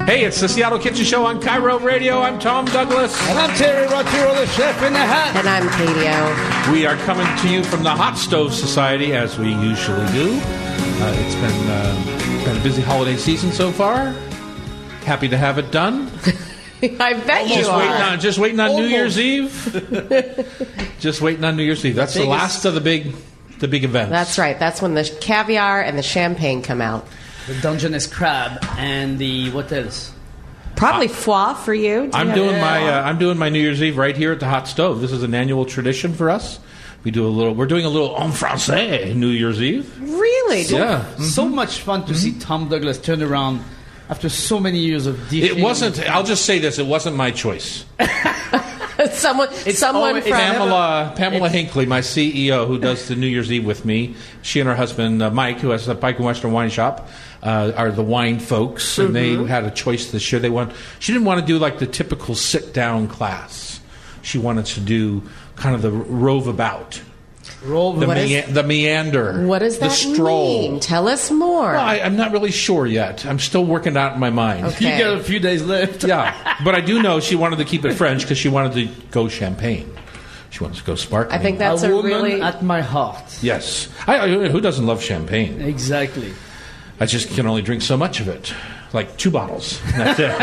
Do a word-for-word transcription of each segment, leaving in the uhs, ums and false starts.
Hey, it's the Seattle Kitchen Show on Cairo Radio. I'm Tom Douglas. And I'm Terry Roturo, the chef in the hat. And I'm Katie O. We are coming to you from the Hot Stove Society, as we usually do. Uh, it's been, uh, been a busy holiday season so far. Happy to have it done. I bet you just are. Waiting on, just waiting on Almost. New Year's Eve. Just waiting on New Year's Eve. That's the, biggest- last of the big, the big events. That's right. That's when the caviar and the champagne come out. The Dungeness crab and the, what else? Probably foie for you. Do I'm you doing have- my uh, I'm doing my New Year's Eve right here at the Hot Stove. This is an annual tradition for us. We do a little. We're doing a little en français New Year's Eve. Really? Do- Yeah, So much fun to see Tom Douglas turn around after so many years of dishing. it wasn't. I'll just say this: it wasn't my choice. someone someone always- from... it's never- Pamela Pamela Hinckley, my C E O, who does the New Year's Eve with me, she and her husband uh, Mike, who has the Pike and Western Wine Shop, uh, are the wine folks, and Mm-hmm. they had a choice this year. They want. She didn't want to do like the typical sit down class. She wanted to do kind of the rove about, Roll the, What mea- is- the meander, What does the that stroll. mean? Tell us more. Well, I, I'm not really sure yet. I'm still working out in my mind. Okay. You got a few days left. Yeah, but I do know she wanted to keep it French because she wanted to go champagne. She wanted to go sparkling. I think that's a a, woman really... at my heart. Yes. I, I, who doesn't love champagne? Exactly. I just can only drink so much of it. Like two bottles. That's it.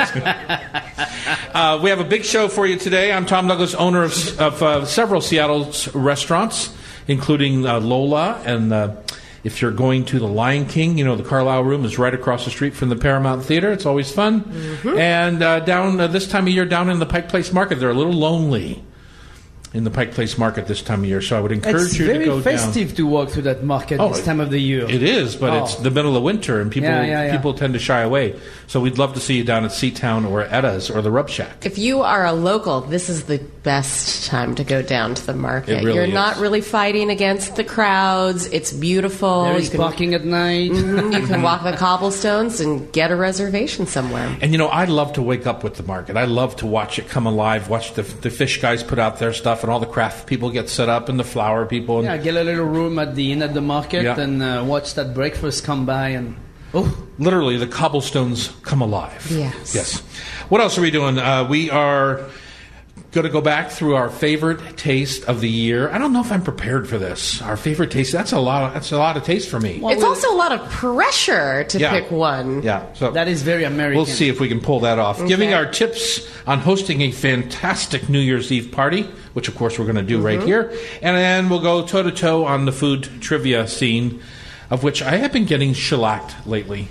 uh, we have a big show for you today. I'm Tom Douglas, owner of, of uh, several Seattle's restaurants, including uh, Lola. And uh, if you're going to the Lion King, you know, the Carlisle Room is right across the street from the Paramount Theater. It's always fun. Mm-hmm. And uh, down uh, this time of year, down in the Pike Place Market, they're a little lonely in the Pike Place Market this time of year. So I would encourage It's you to very go down. festive to walk through that market Oh, this it- time of the year. It is, but Oh. it's the middle of winter, and people Yeah, yeah, yeah. people tend to shy away. So we'd love to see you down at Seatown or Edda's or the Rub Shack. If you are a local, this is the best time to go down to the market. It really You're is. not really fighting against the crowds. It's beautiful. There You is can- parking at night. Mhm, you can walk the cobblestones and get a reservation somewhere. And you know, I love to wake up with the market. I love to watch it come alive. Watch the the fish guys put out their stuff, and all the craft people get set up, and the flower people. And Yeah, get a little room at the inn at the market Yeah. and uh, watch that breakfast come by and oh, literally, the cobblestones come alive. Yes. Yes. What else are we doing? Uh, we are going to go back through our favorite taste of the year. I don't know if I'm prepared for this. Our favorite taste. That's a lot. Of, that's a lot of taste for me. It's also a lot of pressure to Yeah. pick one. Yeah. So that is very American. we'll see if we can pull that off. Giving Okay. our tips on hosting a fantastic New Year's Eve party, which of course we're going to do right here. And then we'll go toe to toe on the food trivia scene, of which I have been getting shellacked lately.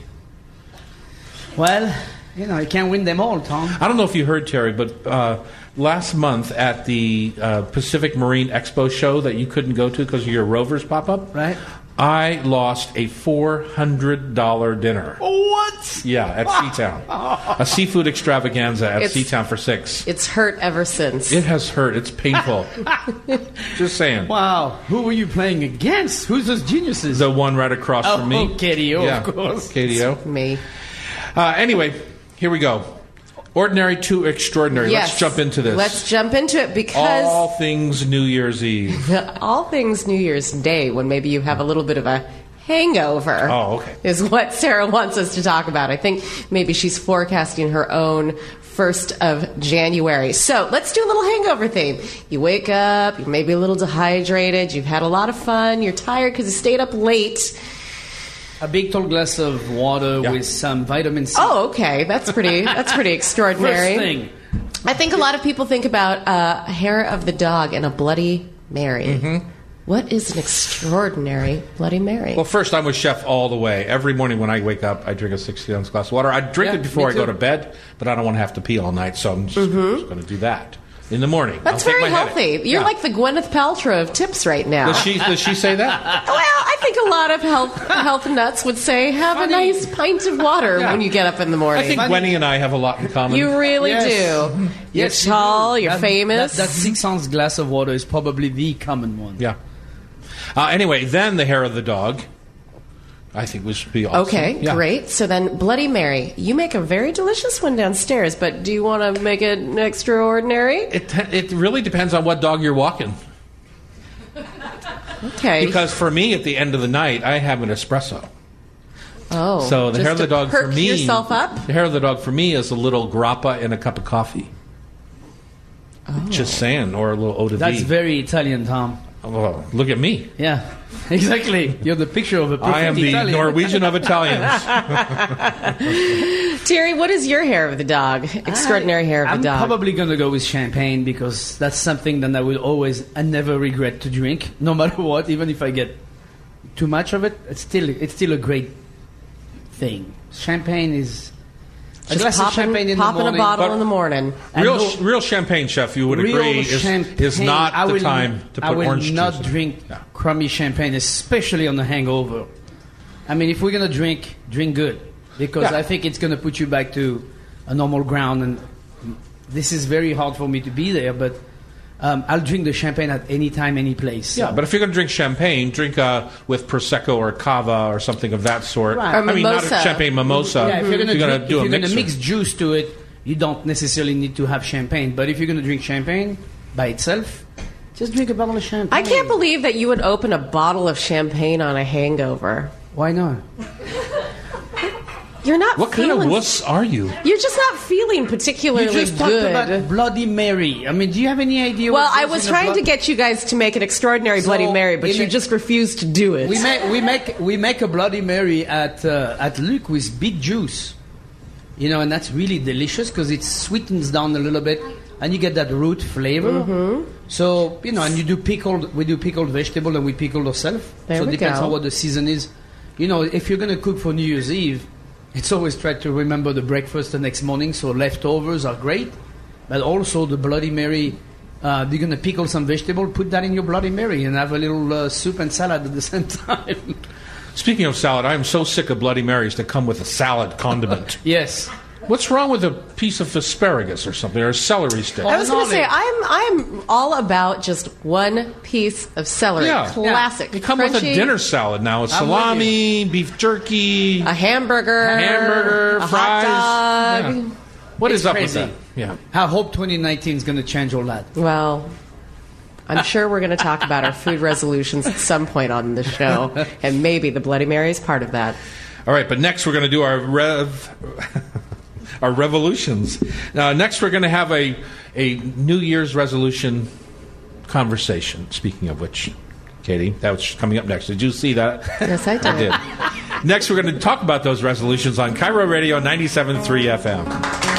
Well, you know, you can't win them all, Tom. I don't know if you heard, Terry, but uh, last month at the uh, Pacific Marine Expo show that you couldn't go to because of your Rovers pop-up, Right. I lost a four hundred dollars dinner. What? Yeah, at Seatown. A seafood extravaganza at It's- Seatown for six. It's hurt ever since. It has hurt. It's painful. Just saying. Wow. Who were you playing against? Who's those geniuses? The one right across Oh, from me. K D O, yeah. of course. K D O. Me. Uh, anyway, here we go. Ordinary to extraordinary. Yes. Let's jump into this. Let's jump into it because All things New Year's Eve. all things New Year's Day, when maybe you have a little bit of a hangover, Oh, okay. is what Sarah wants us to talk about. I think maybe she's forecasting her own first of January. So let's do a little hangover theme. You wake up, you're maybe a little dehydrated, you've had a lot of fun, you're tired because you stayed up late. A big tall glass of water Yeah. with some vitamin C. Oh, okay. That's pretty that's pretty extraordinary. First thing. I think a lot of people think about uh, hair of the dog and a Bloody Mary. Mm-hmm. What is an extraordinary Bloody Mary? Well, first, I'm with Chef all the way. Every morning when I wake up, I drink a sixty-ounce glass of water. I drink Yeah, it before I me go too. to bed, but I don't want to have to pee all night, so I'm just, just going to do that in the morning. Mm-hmm. That's I'll take very my healthy. headache. You're Yeah. like the Gwyneth Paltrow of tips right now. Does she, does she say that? Well, I think a lot of health health nuts would say have Funny. a nice pint of water Yeah. when you get up in the morning. I think Gwenny and I have a lot in common. you really Yes. do. Yes, you're you tall, do. you're That- famous. That, that six ounce glass of water is probably the common one. Yeah. Uh, anyway, then the hair of the dog. I think would be awesome. Okay, Yeah. great. So then, Bloody Mary, you make a very delicious one downstairs, but do you want to make it extraordinary? It, it really depends on what dog you're walking. Okay. Because for me, at the end of the night, I have an espresso. Oh, So the just hair of the to dog for perk me, yourself up? the hair of the dog for me is a little grappa and a cup of coffee. Oh. Just saying, or a little eau de That's vie. very Italian, Tom. Well, look at me. Yeah, exactly. You're the picture of a perfect I am the Italian. Norwegian of Italians. Terry, what is your hair of the dog? Extraordinary hair of I'm the dog. probably going to go with champagne because that's something that I will always and never regret to drink, no matter what. Even if I get too much of it, it's still it's still a great thing. Champagne is a Just glass popping, of champagne in popping the morning. a bottle But- in the morning. And Real, no- real champagne, chef, you would Real agree, is, champagne, is not I the will, time to put I will orange not juice in. drink Yeah. crummy champagne, especially on the hangover. I mean, if we're gonna drink, drink good, because Yeah. I think it's gonna put you back to a normal ground. And this is very hard for me to be there, but um, I'll drink the champagne at any time, any place. Yeah, but if you're going to drink champagne, drink uh, with Prosecco or Cava or something of that sort. Right. Or I mean, not mimosa. a champagne mimosa. Yeah, if you're gonna, gonna drink, do if a you're gonna mixer. mix juice to it, you don't necessarily need to have champagne. But if you're gonna drink champagne by itself, just drink a bottle of champagne. I can't believe that you would open a bottle of champagne on a hangover. Why not? You're not What kind of feeling. wuss are you? You're just not feeling particularly You just talked good. about Bloody Mary. I mean, do you have any idea? well, what I goes was in a trying blood- to get you guys to make an extraordinary So, Bloody Mary, but in you a- just refused to do it. We make we make we make a Bloody Mary at uh, at Luc with beet juice, you know, and that's really delicious because it sweetens down a little bit, and you get that root flavor. Mm-hmm. So you know, and you do pickled. We do pickled vegetable, and we pickle ourselves. There so we it depends go. on what the season is. You know, if you're gonna cook for New Year's Eve, it's always try to remember the breakfast the next morning. So leftovers are great, but also the Bloody Mary. Uh, you're gonna pickle some vegetable, put that in your Bloody Mary, and have a little uh, soup and salad at the same time. Speaking of salad, I am so sick of Bloody Marys that come with a salad condiment. Yes. What's wrong with a piece of asparagus or something, or a celery stick? I was going to say Olive. I'm I'm all about just one piece of celery, Yeah. classic. You come with a crunchy, dinner salad now. It's I'm with salami, beef jerky, a hamburger, hamburger, a fries. hot dog. Yeah. What is It's up crazy. with that? Yeah. I hope twenty nineteen is going to change all that. Well, I'm sure we're going to talk about our food resolutions at some point on the show, and maybe the Bloody Mary is part of that. All right, but next we're going to do our rev, our revolutions. Now, next we're going to have a a New Year's resolution conversation. Speaking of which, Katie, that was coming up next. Did you see that? Yes, I did. I did. Next, we're going to talk about those resolutions on Cairo Radio ninety-seven point three F M.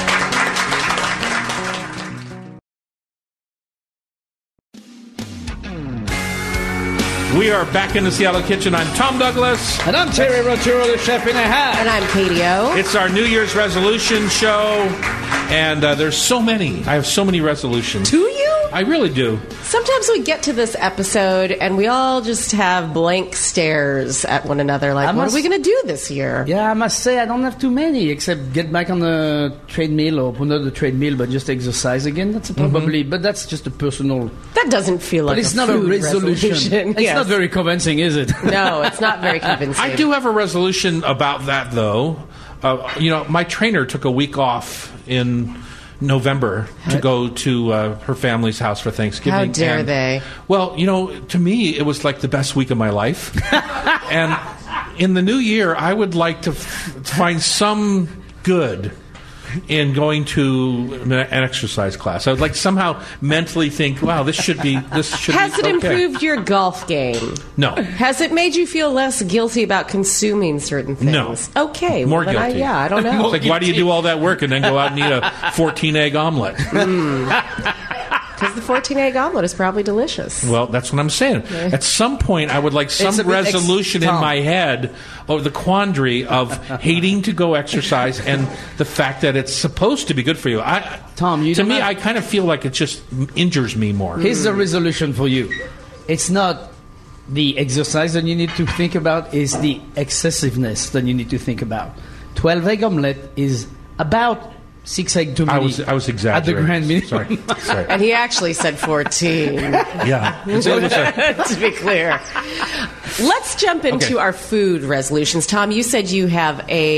We are back in the Seattle kitchen. I'm Tom Douglas. And I'm Terry Roturo, the chef in a hat. And I'm Katie O. It's our New Year's resolution show, and uh, there's so many. I have so many resolutions. Do you? I really do. Sometimes we get to this episode and we all just have blank stares at one another like, I what must- are we going to do this year? Yeah, I must say I don't have too many, except get back on the treadmill, or not the treadmill, but just exercise again. That's probably, but that's just a personal. That doesn't feel like But it's a not a food resolution. resolution. It's Yes. not very convincing, is it? No, it's not very convincing. I do have a resolution about that, though. Uh, you know, my trainer took a week off in November to go to uh, her family's house for Thanksgiving. How dare and- they? Well, you know, to me, it was like the best week of my life. And in the new year, I would like to f- find some good in going to an exercise class. I would like to somehow mentally think, wow, this should be, this should Has be it okay. improved your golf game? No. Has it made you feel less guilty about consuming certain things? No. Okay. More well, then I, guilty. yeah, I don't know. It's like, why do you do all that work and then go out and eat a fourteen egg omelet? Because the fourteen egg omelet is probably delicious. Well, that's what I'm saying. At some point, I would like some It's a bit ex- resolution in Tom. my head of the quandary of hating to go exercise and the fact that it's supposed to be good for you. I, Tom, you to don't me, have- I kind of feel like it just injures me more. Here's the resolution for you. It's not the exercise that you need to think about, is the excessiveness that you need to think about. twelve egg omelette is about six egg too many I was I was at the exaggerating. grand minimum. Sorry, sorry. And he actually said fourteen, Yeah, It's- it was a- to be clear. Let's jump into Okay. our food resolutions. Tom, you said you have a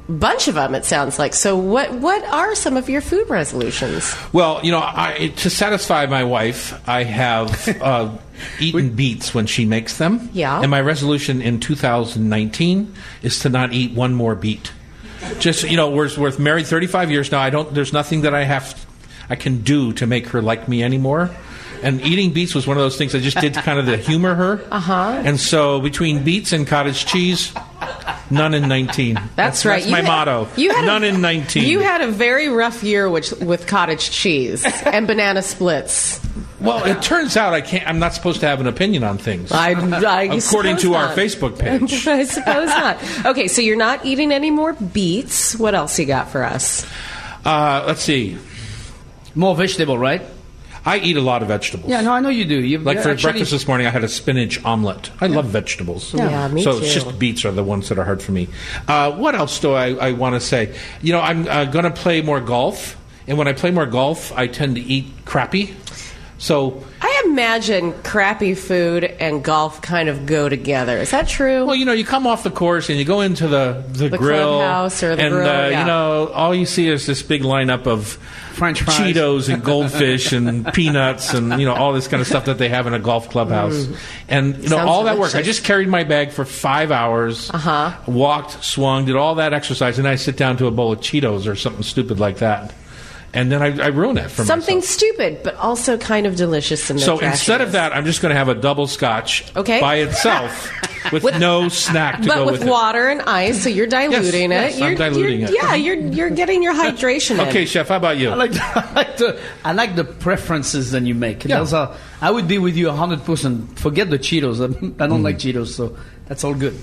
bunch of them, it sounds like. So what what are some of your food resolutions? Well, you know, I, to satisfy my wife, I have uh, eaten beets when she makes them. Yeah. And my resolution in two thousand nineteen is to not eat one more beet. Just, you know, we're, we're married thirty-five years now. I don't. There's nothing that I have, I can do to make her like me anymore. And eating beets was one of those things I just did to kind of to humor her. Uh-huh. And so between beets and cottage cheese, none in nineteen. That's, that's right. That's You my had- motto. you had a- none in nineteen. You had a very rough year with, with cottage cheese and banana splits. Well, it turns out I can't. I'm not supposed to have an opinion on things. I, I According suppose to our not. Facebook page. I suppose not. Okay, so you're not eating any more beets. What else you got for us? Uh, let's see. More vegetable, right? I eat a lot of vegetables. Yeah, no, I know you do. You Like you for actually- breakfast this morning, I had a spinach omelet. I love vegetables. Yeah, me so too. it's just beets are the ones that are hard for me. Uh, what else do I, I want to say? You know, I'm uh, going to play more golf. And when I play more golf, I tend to eat crappy. So, I imagine crappy food and golf kind of go together. Is that true? well, you know, you come off the course and you go into the, the, The grill. clubhouse or the and, grill, uh, yeah. you know, all you see is this big lineup of French fries. Cheetos and goldfish and peanuts and, you know, all this kind of stuff that they have in a golf clubhouse. And, you know, Sounds all that work. I delicious. just carried my bag for five hours, Uh-huh. walked, swung, did all that exercise, and I sit down to a bowl of Cheetos or something stupid like that. And then I, I ruin it for Something myself. stupid, but also kind of delicious in the So trash instead of cans. that, I'm just going to have a double scotch Okay. by itself with, no snack to But go with with it. water and ice, so you're diluting yes, it. I'm You're, diluting you're, it. Yeah, you're you're getting your hydration in. Okay, Chef, how about you? I like, the, I like the I like the preferences that you make. Yeah. Those are, I would be with you a hundred percent. Forget the Cheetos. I don't like Cheetos, so that's all good.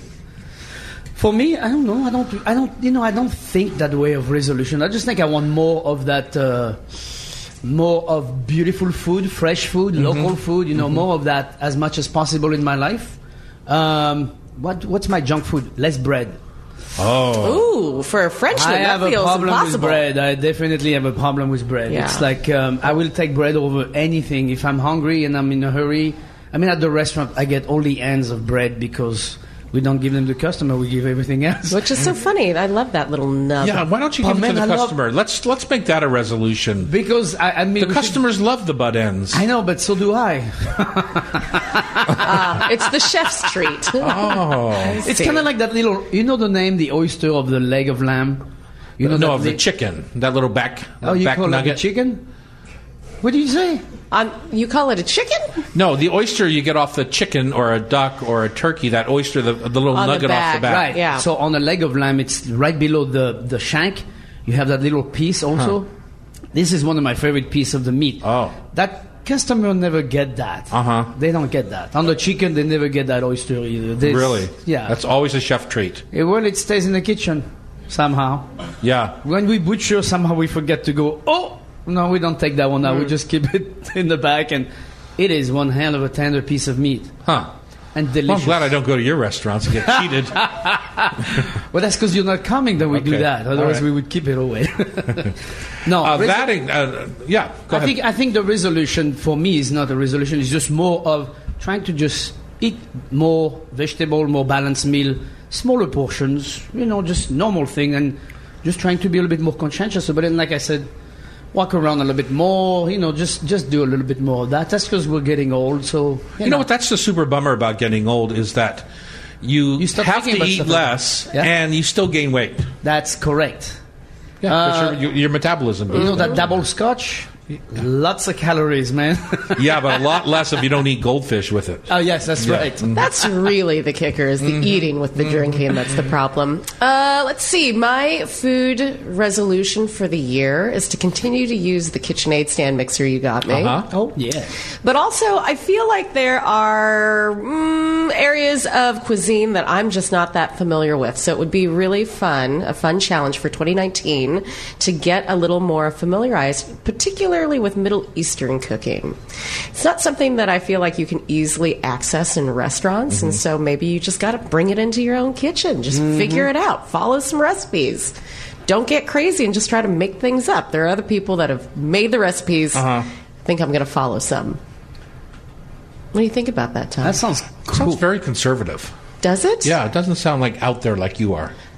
For me, I don't know. I don't. I don't. You know, I don't think that way of resolution. I just think I want more of that. Uh, more of beautiful food, fresh food, local food. You know, more of that as much as possible in my life. Um, what What's my junk food? Less bread. Oh. Ooh, for a Frenchman, I have that a feels problem impossible. with bread. I definitely have a problem with bread. Yeah. It's like um, I will take bread over anything if I'm hungry and I'm in a hurry. I mean, at the restaurant, I get all the ends of bread because we don't give them to the customer. We give everything else. Which is so funny. I love that little nub. Yeah, why don't you Oh, give it to man, the I love- customer? Let's let's make that a resolution. Because I, I mean, The we should- customers love the butt ends. I know, but so do I. Uh, it's the chef's treat. Oh. It's kind of like that little. You know the name, the oyster of the leg of lamb. You know no, that of the li- chicken, that little back, Oh, you back call nugget. it the chicken? What did you say? Um, you call it a chicken? No, the oyster you get off the chicken or a duck or a turkey. That oyster, the, the little On the nugget off the back, back. Right. Yeah. So on a leg of lamb, it's right below the, the shank. You have that little piece also. This is one of my favorite pieces of the meat. Oh. That customer never get that. Uh-huh. They don't get that. On the chicken, they never get that oyster either. They- Really? Yeah. That's always a chef treat. Eh, well, it stays in the kitchen somehow. Yeah. When we butcher, somehow we forget to go, oh, no, we don't take that one out. We just keep it in the back. And it is one hell of a tender piece of meat. Huh. And Well, delicious. I'm glad I don't go to your restaurants and get cheated. Well, that's because you're not coming that we do Okay. that. All Otherwise, right. we would keep it away. no, Uh, res- that, ain't- uh, yeah, go I ahead. think I think the resolution for me is not a resolution. It's just more of trying to just eat more vegetable, more balanced meal, smaller portions. You know, just normal thing, and just trying to be a little bit more conscientious about it. And like I said, walk around a little bit more. You know, just just do a little bit more of that. That's because we're getting old. So you, You know what? That's the super bummer about getting old is that you, You stop have thinking to about eat stuff like less that. Yeah. and you still gain weight. That's correct. Yeah, Uh, because your, your metabolism. You know goes that down. double scotch? Lots of calories, man. Yeah, but a lot less if you don't eat goldfish with it. Oh yes, that's Yeah. right. That's really the kicker, is the eating with the drinking. That's the problem. Uh, let's see. My food resolution for the year is to continue to use the KitchenAid stand mixer you got me. Uh-huh. Oh yeah. But also, I feel like there are mm, areas of cuisine that I'm just not that familiar with. So it would be really fun, a fun challenge for twenty nineteen to get a little more familiarized, particularly with Middle Eastern cooking. It's not something that I feel like you can easily access in restaurants, and so maybe you just got to bring it into your own kitchen. Just figure it out. Follow some recipes. Don't get crazy and just try to make things up. There are other people that have made the recipes. Uh-huh. I think I'm going to follow some. What do you think about that, Tom? That sounds cool. Sounds very conservative. Does it? Yeah, it doesn't sound like out there like you are.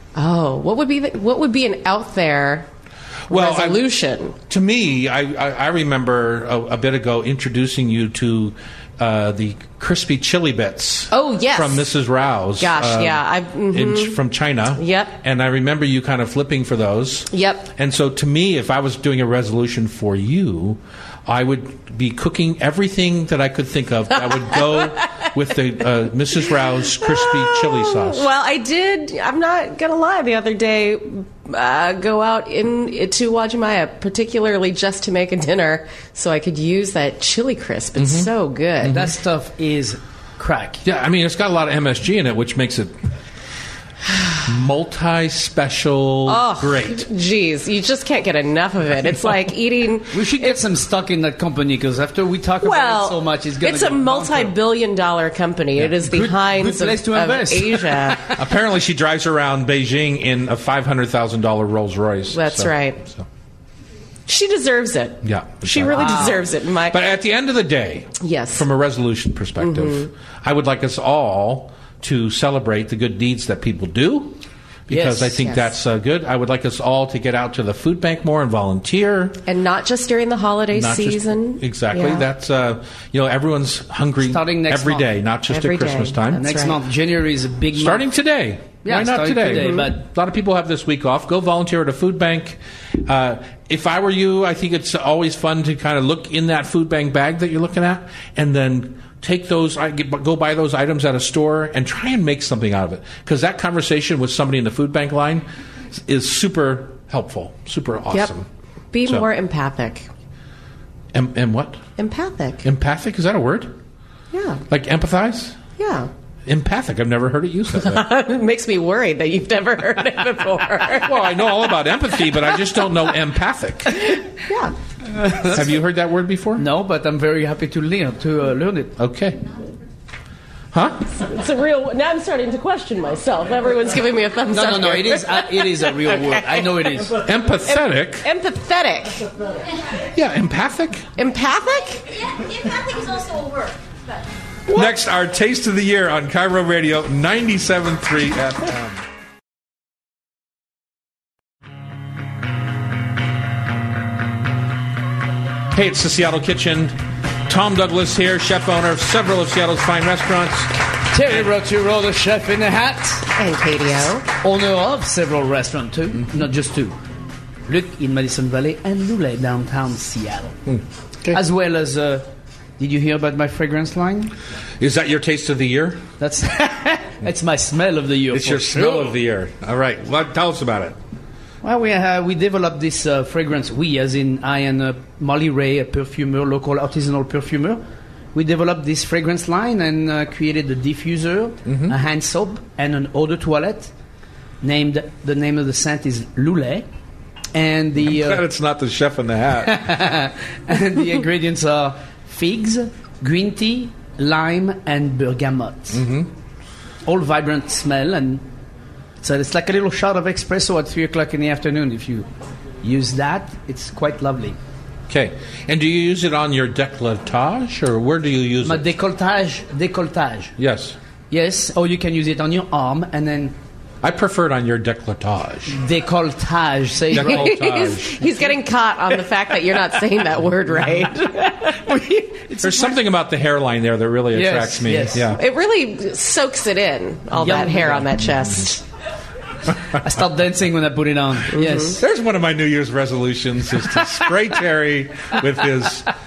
Oh, what would be the, what would be an out there Well, I- resolution? To me, I, I, I remember a, a bit ago introducing you to uh, the crispy chili bits. Oh, yes. From Missus Rao's. Gosh, uh, yeah, I've- mhm. in, from China. Yep. And I remember you kind of flipping for those. Yep. And so, to me, if I was doing a resolution for you, I would be cooking everything that I could think of that would go with the uh, Missus Rao's crispy chili sauce. Well, I did. I'm not gonna lie. The other day, uh, go out in to Wajimaya, particularly just to make a dinner, so I could use that chili crisp. It's Mm-hmm. so good. That stuff is crack. Yeah, I mean, it's got a lot of M S G in it, which makes it multi-special Oh, great. Geez, you just can't get enough of it. It's like eating. We should get some stock in that company because after we talk about Well, it so much, it's going it's a multi-billion-dollar company. It is the Good- Heinz good place of, to of invest. Asia. Apparently, she drives around Beijing in a five hundred thousand dollars Rolls Royce. That's so- right. so. She deserves it. Yeah, she exactly. really Wow. deserves it. In my But at the end of the day, Yes. from a resolution perspective, Mm-hmm. I would like us all to celebrate the good deeds that people do. Because Yes. I think Yes. that's uh, good. I would like us all to get out to the food bank more and volunteer. and not just during the holiday Not just- season. exactly. Yeah. That's uh, you know everyone's hungry Starting next every month. day, not just Every at Christmas day. time. That's Next right. month, January is a big Starting month. today. Yeah, Why not starting today? today, Mhm. but- a lot of people have this week off. Go volunteer at a food bank. Uh, if I were you, I think it's always fun to kind of look in that food bank bag that you're looking at, and then take those, I get- go buy those items at a store and try and make something out of it. Because that conversation with somebody in the food bank line is super helpful, super Yep. awesome. Be So- more empathic. Em- and what? Empathic. Empathic? Is that a word? Yeah. Like empathize? Yeah. Empathic. I've never heard it used that way. It makes me worried that you've never heard it before. Well, I know all about empathy, but I just don't know empathic. Yeah. Have you heard that word before? No, but I'm very happy to learn to uh, learn it. Okay. Huh? It's a real. Now I'm starting to question myself. Everyone's giving me a thumbs No, up. no, no. here. It is. Uh, it is a real word. I know it is. Empathetic? Empathetic. Yeah, empathic. Empathic? Yeah, empathic is also a word. But Next, our Taste of the Year on Cairo Radio ninety-seven point three F M. Hey, it's the Seattle Kitchen. Tom Douglas here, chef owner of several of Seattle's fine restaurants. Terry Roturo, the chef in the hat, And K D O. owner of several restaurants too, not just two. Luc in Madison Valley and Lule downtown Seattle, Okay. as well as. Uh, did you hear about my fragrance line? Is that your Taste of the Year? That's it's my smell of the year. It's for your smell sure. of the year. All right. Well, tell us about it. Well, we uh, we developed this uh, fragrance. We, as in I and uh, Molly Ray, a perfumer, local artisanal perfumer. We developed this fragrance line and uh, created a diffuser, Mm-hmm. a hand soap, and an eau de toilette. Named the name of the scent is Lule, and the Glad uh, it's not the chef in the hat. and the ingredients are figs, green tea, lime, and bergamot. Mm-hmm. All vibrant smell, and so it's like a little shot of espresso at three o'clock in the afternoon. If you use that, it's quite lovely. Okay. And do you use it on your décolletage, or where do you use My it? décolletage, décolletage. Yes. Yes, or you can use it on your arm and then I prefer it on your décolletage. décolletage. Say it right. he's, Décolletage. he's getting caught on the fact that you're not saying that word right. There's something about the hairline there that really Yes, attracts me. yes. Yeah. It really soaks it in, all Yum. that hair on that chest. I start dancing when I put it on. Yes. There's one of my New Year's resolutions is to spray Terry with his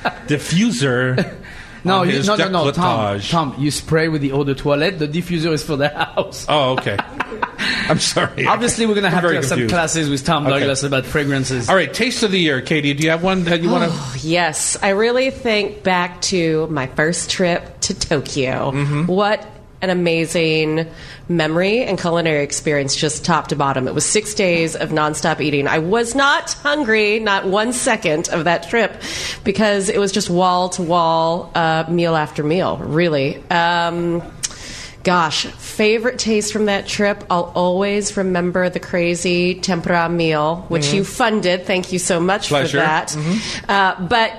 diffuser. No, on you, his no, no, no, Tom. décolletage. Tom, you spray with the eau de toilette. The diffuser is for the house. Oh, okay. I'm sorry. Obviously, we're going to I'm have to very have some confused. classes with Tom Okay. Douglas about fragrances. All right, Taste of the Year. Katie, do you have one that you want to... Yes, I really think back to my first trip to Tokyo. What an amazing memory and culinary experience, just top to bottom. It was six days of nonstop eating. I was not hungry, not one second of that trip, because it was just wall to wall, uh, meal after meal, really. Um, Gosh, favorite taste from that trip? I'll always remember the crazy tempura meal, which you funded. Thank you so much Pleasure. for that. Uh, but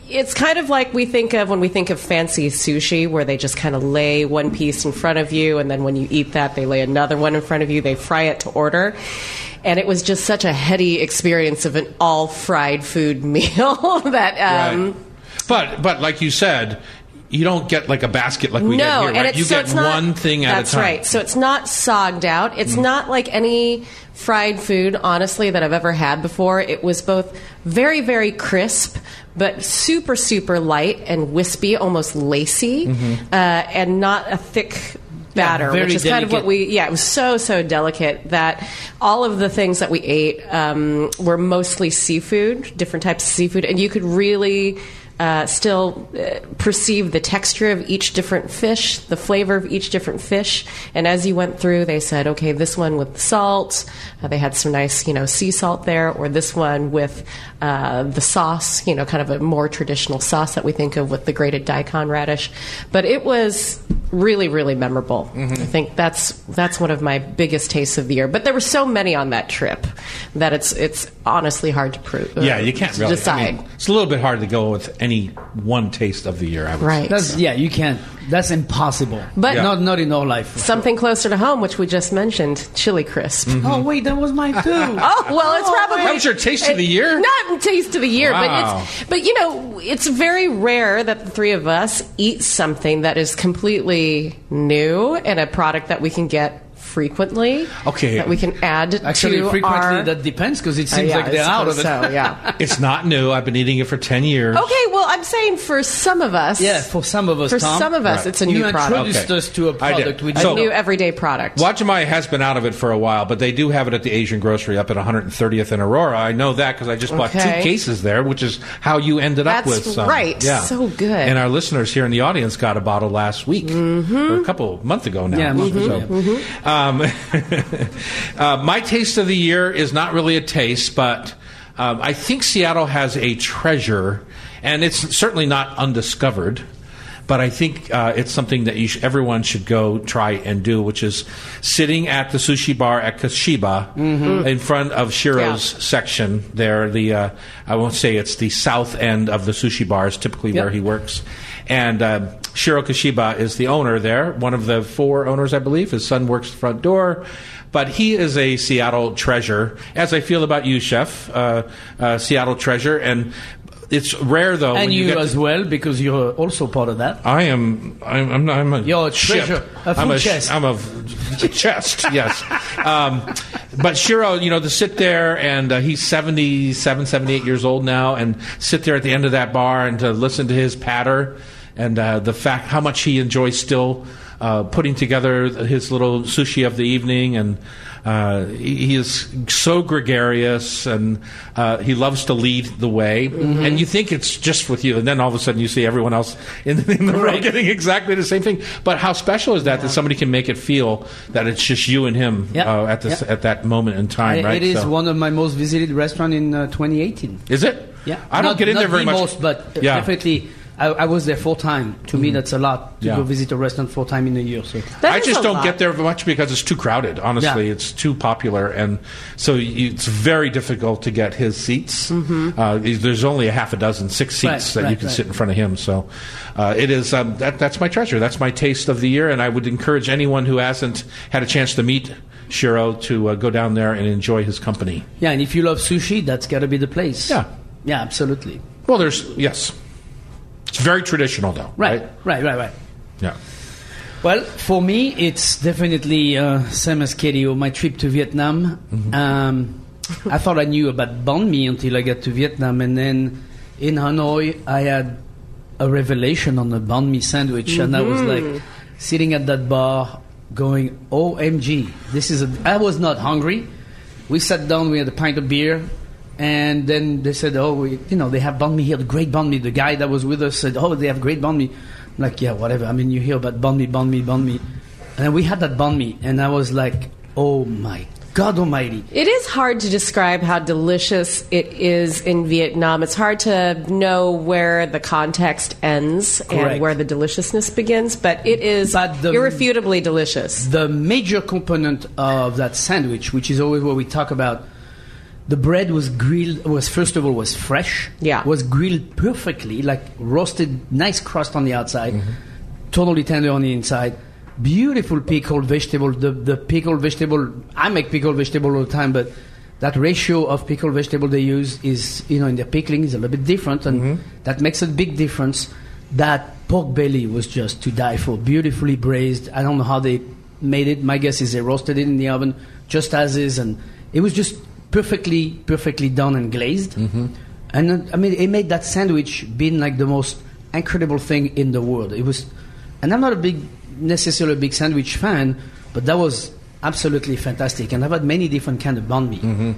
it's kind of like we think of when we think of fancy sushi, where they just kind of lay one piece in front of you, and then when you eat that, they lay another one in front of you. They fry it to order. And it was just such a heady experience of an all-fried food meal that... Um, right. But, but like you said... You don't get like a basket like we no, get here, and right? it's, You so get it's not, one thing at a time. That's right. So it's not sogged out. It's mm. not like any fried food, honestly, that I've ever had before. It was both very, very crisp, but super, super light and wispy, almost lacy, mm-hmm. uh, and not a thick batter, yeah, which is delicate. kind of what we, yeah, it was so, so delicate that all of the things that we ate um, were mostly seafood, different types of seafood, and you could really... Uh, still uh, perceive the texture of each different fish, the flavor of each different fish. And as you went through, they said, okay, this one with the salt. Uh, they had some nice, you know, sea salt there, or this one with uh, the sauce, you know, kind of a more traditional sauce that we think of with the grated daikon radish. But it was really, really memorable. Mm-hmm. I think that's that's one of my biggest tastes of the year. But there were so many on that trip that it's it's honestly hard to prove. Uh, yeah, you can't really decide. I mean, it's a little bit hard to go with any one taste of the year, I would right. say. That's, yeah, you can't. That's impossible. But yeah. not not in our life. Something sure. closer to home, which we just mentioned, chili crisp. Mm-hmm. Oh wait, that was mine too. Oh well, it's Oh, probably that was your taste of the year? Not taste of the year, Wow. but it's but you know it's very rare that the three of us eat something that is completely new and a product that we can get frequently. Okay. That we can add Actually, to frequently our. that depends because it Uh, seems yeah, like they're I out of it. suppose So yeah. It's not new. I've been eating it for ten years. Okay, well, I'm saying for some of us. Yeah, for some of us, For Tom, some of us, Right. it's a you new product. introduced Okay. us to a I did. product. We A didn't So- new know. everyday product. Wajimai has been out of it for a while, but they do have it at the Asian grocery up at one hundred thirtieth and Aurora. I know that because I just bought Okay. two cases there, which is how you ended up That's with some. right. Yeah. So good. And our listeners here in the audience got a bottle last week, Mm-hmm. or a couple of months ago now. Yeah, a month ago, So, um, uh, my taste of the year is not really a taste, but um, I think Seattle has a treasure, and it's certainly not undiscovered. But I think uh, it's something that you sh- everyone should go try and do, which is sitting at the sushi bar at Kashiba Mm-hmm. in front of Shiro's Yeah. section there. The uh, I won't say it's the south end of the sushi bars, typically Yep. where he works. And uh, Shiro Kashiba is the owner there, one of the four owners, I believe. His son works the front door. But he is a Seattle treasure, as I feel about you, Chef. Uh, uh, Seattle treasure. And it's rare, though. And when you, you get as to- well, because you're also part of that. I am. I'm. I'm, not, I'm a. You're a ship. treasure, a I'm food a. sh- chest. I'm a v- chest. Yes. Um, but Shiro, you know, to sit there and uh, he's seventy-seven, seventy-eight years old now, and sit there at the end of that bar and to listen to his patter and uh, the fact how much he enjoys still uh, putting together his little sushi of the evening, and uh, he, he is so gregarious, and uh, he loves to lead the way. Mm-hmm. And you think it's just with you, and then all of a sudden you see everyone else in, in the row Right. getting exactly the same thing. But how special is that that somebody can make it feel that it's just you and him Yep. uh, at this Yep. at that moment in time, I- right? It is So- one of my most visited restaurants in uh, twenty eighteen. Is it? Yeah, I don't Not- get in not there very the much. most, but Yeah. definitely, I, I was there full time. To me, that's a lot to Yeah. go visit a restaurant full time in a year. So That I is just a don't lot. get there much because it's too crowded. Honestly, Yeah. it's too popular, and so you, it's very difficult to get his seats. Mm-hmm. Uh, there's only a half a dozen, six seats Right, that you right, can right. sit in front of him. So uh, it is um, that, that's my treasure. That's my taste of the year, and I would encourage anyone who hasn't had a chance to meet Shiro to uh, go down there and enjoy his company. yeah, and if you love sushi, that's got to be the place. Yeah. yeah, absolutely. Well, there's yes, it's very traditional though, Right, right? right, right, right. Yeah. Well, for me, it's definitely uh, same as Katie or my trip to Vietnam. Mm-hmm. Um, I thought I knew about banh mi until I got to Vietnam, and then in Hanoi, I had a revelation on the banh mi sandwich, and I was like sitting at that bar, going, "O M G, this is a." I was not hungry. We sat down, we had a pint of beer. And then they said, "Oh, we, you know, they have banh mi here, the great banh mi." The guy that was with us said, "Oh, they have great banh mi." I'm like, "Yeah, whatever. I mean, you hear about banh mi, banh mi, banh mi." And then we had that banh mi, and I was like, "Oh my God Almighty!" It is hard to describe how delicious it is in Vietnam. It's hard to know where the context ends Correct. and where the deliciousness begins, but it is But the- irrefutably delicious. The major component of that sandwich, which is always what we talk about, The bread was grilled. Was first of all was fresh. Yeah. Was grilled perfectly, like roasted, nice crust on the outside, mm-hmm. totally tender on the inside. Beautiful pickled vegetable. The the pickled vegetable. I make pickled vegetable all the time, but that ratio of pickled vegetable they use is, you know, in their pickling is a little bit different, and mm-hmm. that makes a big difference. That pork belly was just to die for. Beautifully braised. I don't know how they made it. My guess is they roasted it in the oven just as is, and it was just perfectly, perfectly done and glazed. Mm-hmm. And uh, I mean, it made that sandwich being like the most incredible thing in the world. It was, and I'm not a big, necessarily a big sandwich fan, but that was absolutely fantastic. And I've had many different kind of banh mi. Mm-hmm.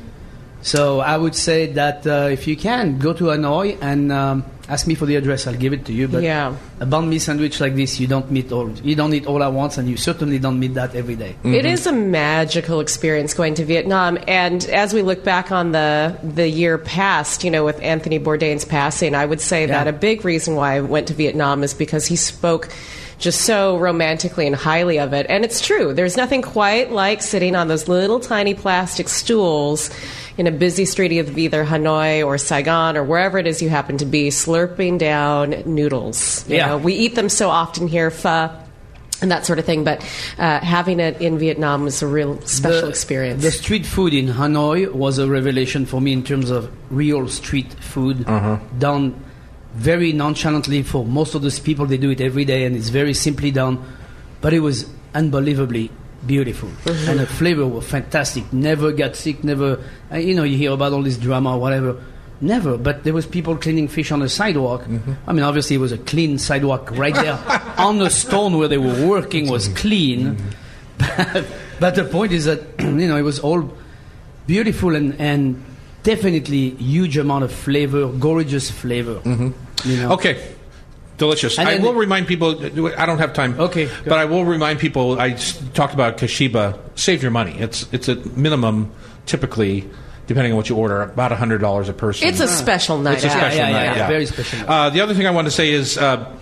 So I would say that uh, if you can, go to Hanoi and um, ask me for the address. I'll give it to you. But yeah. a banh mi sandwich like this, you don't meet all. You don't eat all at once, and you certainly don't meet that every day. Mm-hmm. It is a magical experience going to Vietnam. And as we look back on the the year past, you know, with Anthony Bourdain's passing, I would say yeah. that a big reason why I went to Vietnam is because he spoke just so romantically and highly of it. And it's true. There's nothing quite like sitting on those little tiny plastic stools in a busy street of either Hanoi or Saigon or wherever it is you happen to be, slurping down noodles. You yeah. know, we eat them so often here, pho and that sort of thing, but uh, having it in Vietnam was a real special the, experience. The street food in Hanoi was a revelation for me in terms of real street food uh-huh. done very nonchalantly for most of those people. They do it every day, and it's very simply done, but it was unbelievably beautiful. Mm-hmm. And the flavor was fantastic. Never got sick, never, uh, you know, you hear about all this drama or whatever. Never, but there was people cleaning fish on the sidewalk. Mm-hmm. I mean, obviously it was a clean sidewalk right there. On the stone where they were working was clean. Mm-hmm. but, but the point is that, you know, it was all beautiful and, and definitely huge amount of flavor, gorgeous flavor. Mm-hmm. You know? Okay. Delicious. I will remind people, I don't have time, okay, but I will remind people, I talked about Kashiba, save your money. It's it's a minimum, typically, depending on what you order, about one hundred dollars a person. It's a special night. It's a special yeah, yeah, night, yeah, yeah. Very special. Uh, the other thing I want to say is, uh,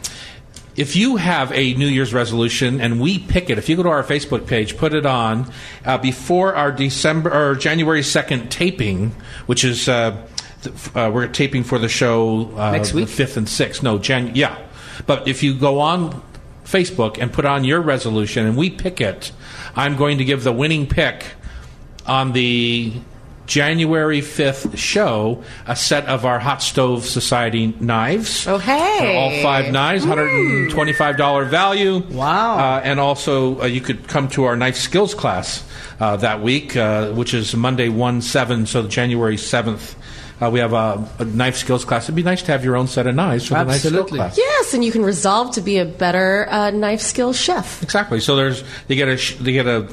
if you have a New Year's resolution and we pick it, if you go to our Facebook page, put it on uh, before our December or January second taping, which is uh, uh, we're taping for the show uh, next week, the fifth and sixth. No, Jan. Yeah, but if you go on Facebook and put on your resolution and we pick it, I'm going to give the winning pick on the January fifth show a set of our Hot Stove Society knives. Oh, hey. For all five knives, one hundred twenty-five dollars value. Wow. Uh, and also, uh, you could come to our knife skills class uh, that week, uh, which is Monday, one seven, so January seventh. Uh, we have a, a knife skills class. It'd be nice to have your own set of knives for Absolutely. the knife skills class. Yes, and you can resolve to be a better uh, knife skill chef. Exactly. So there's they get a sh- they get a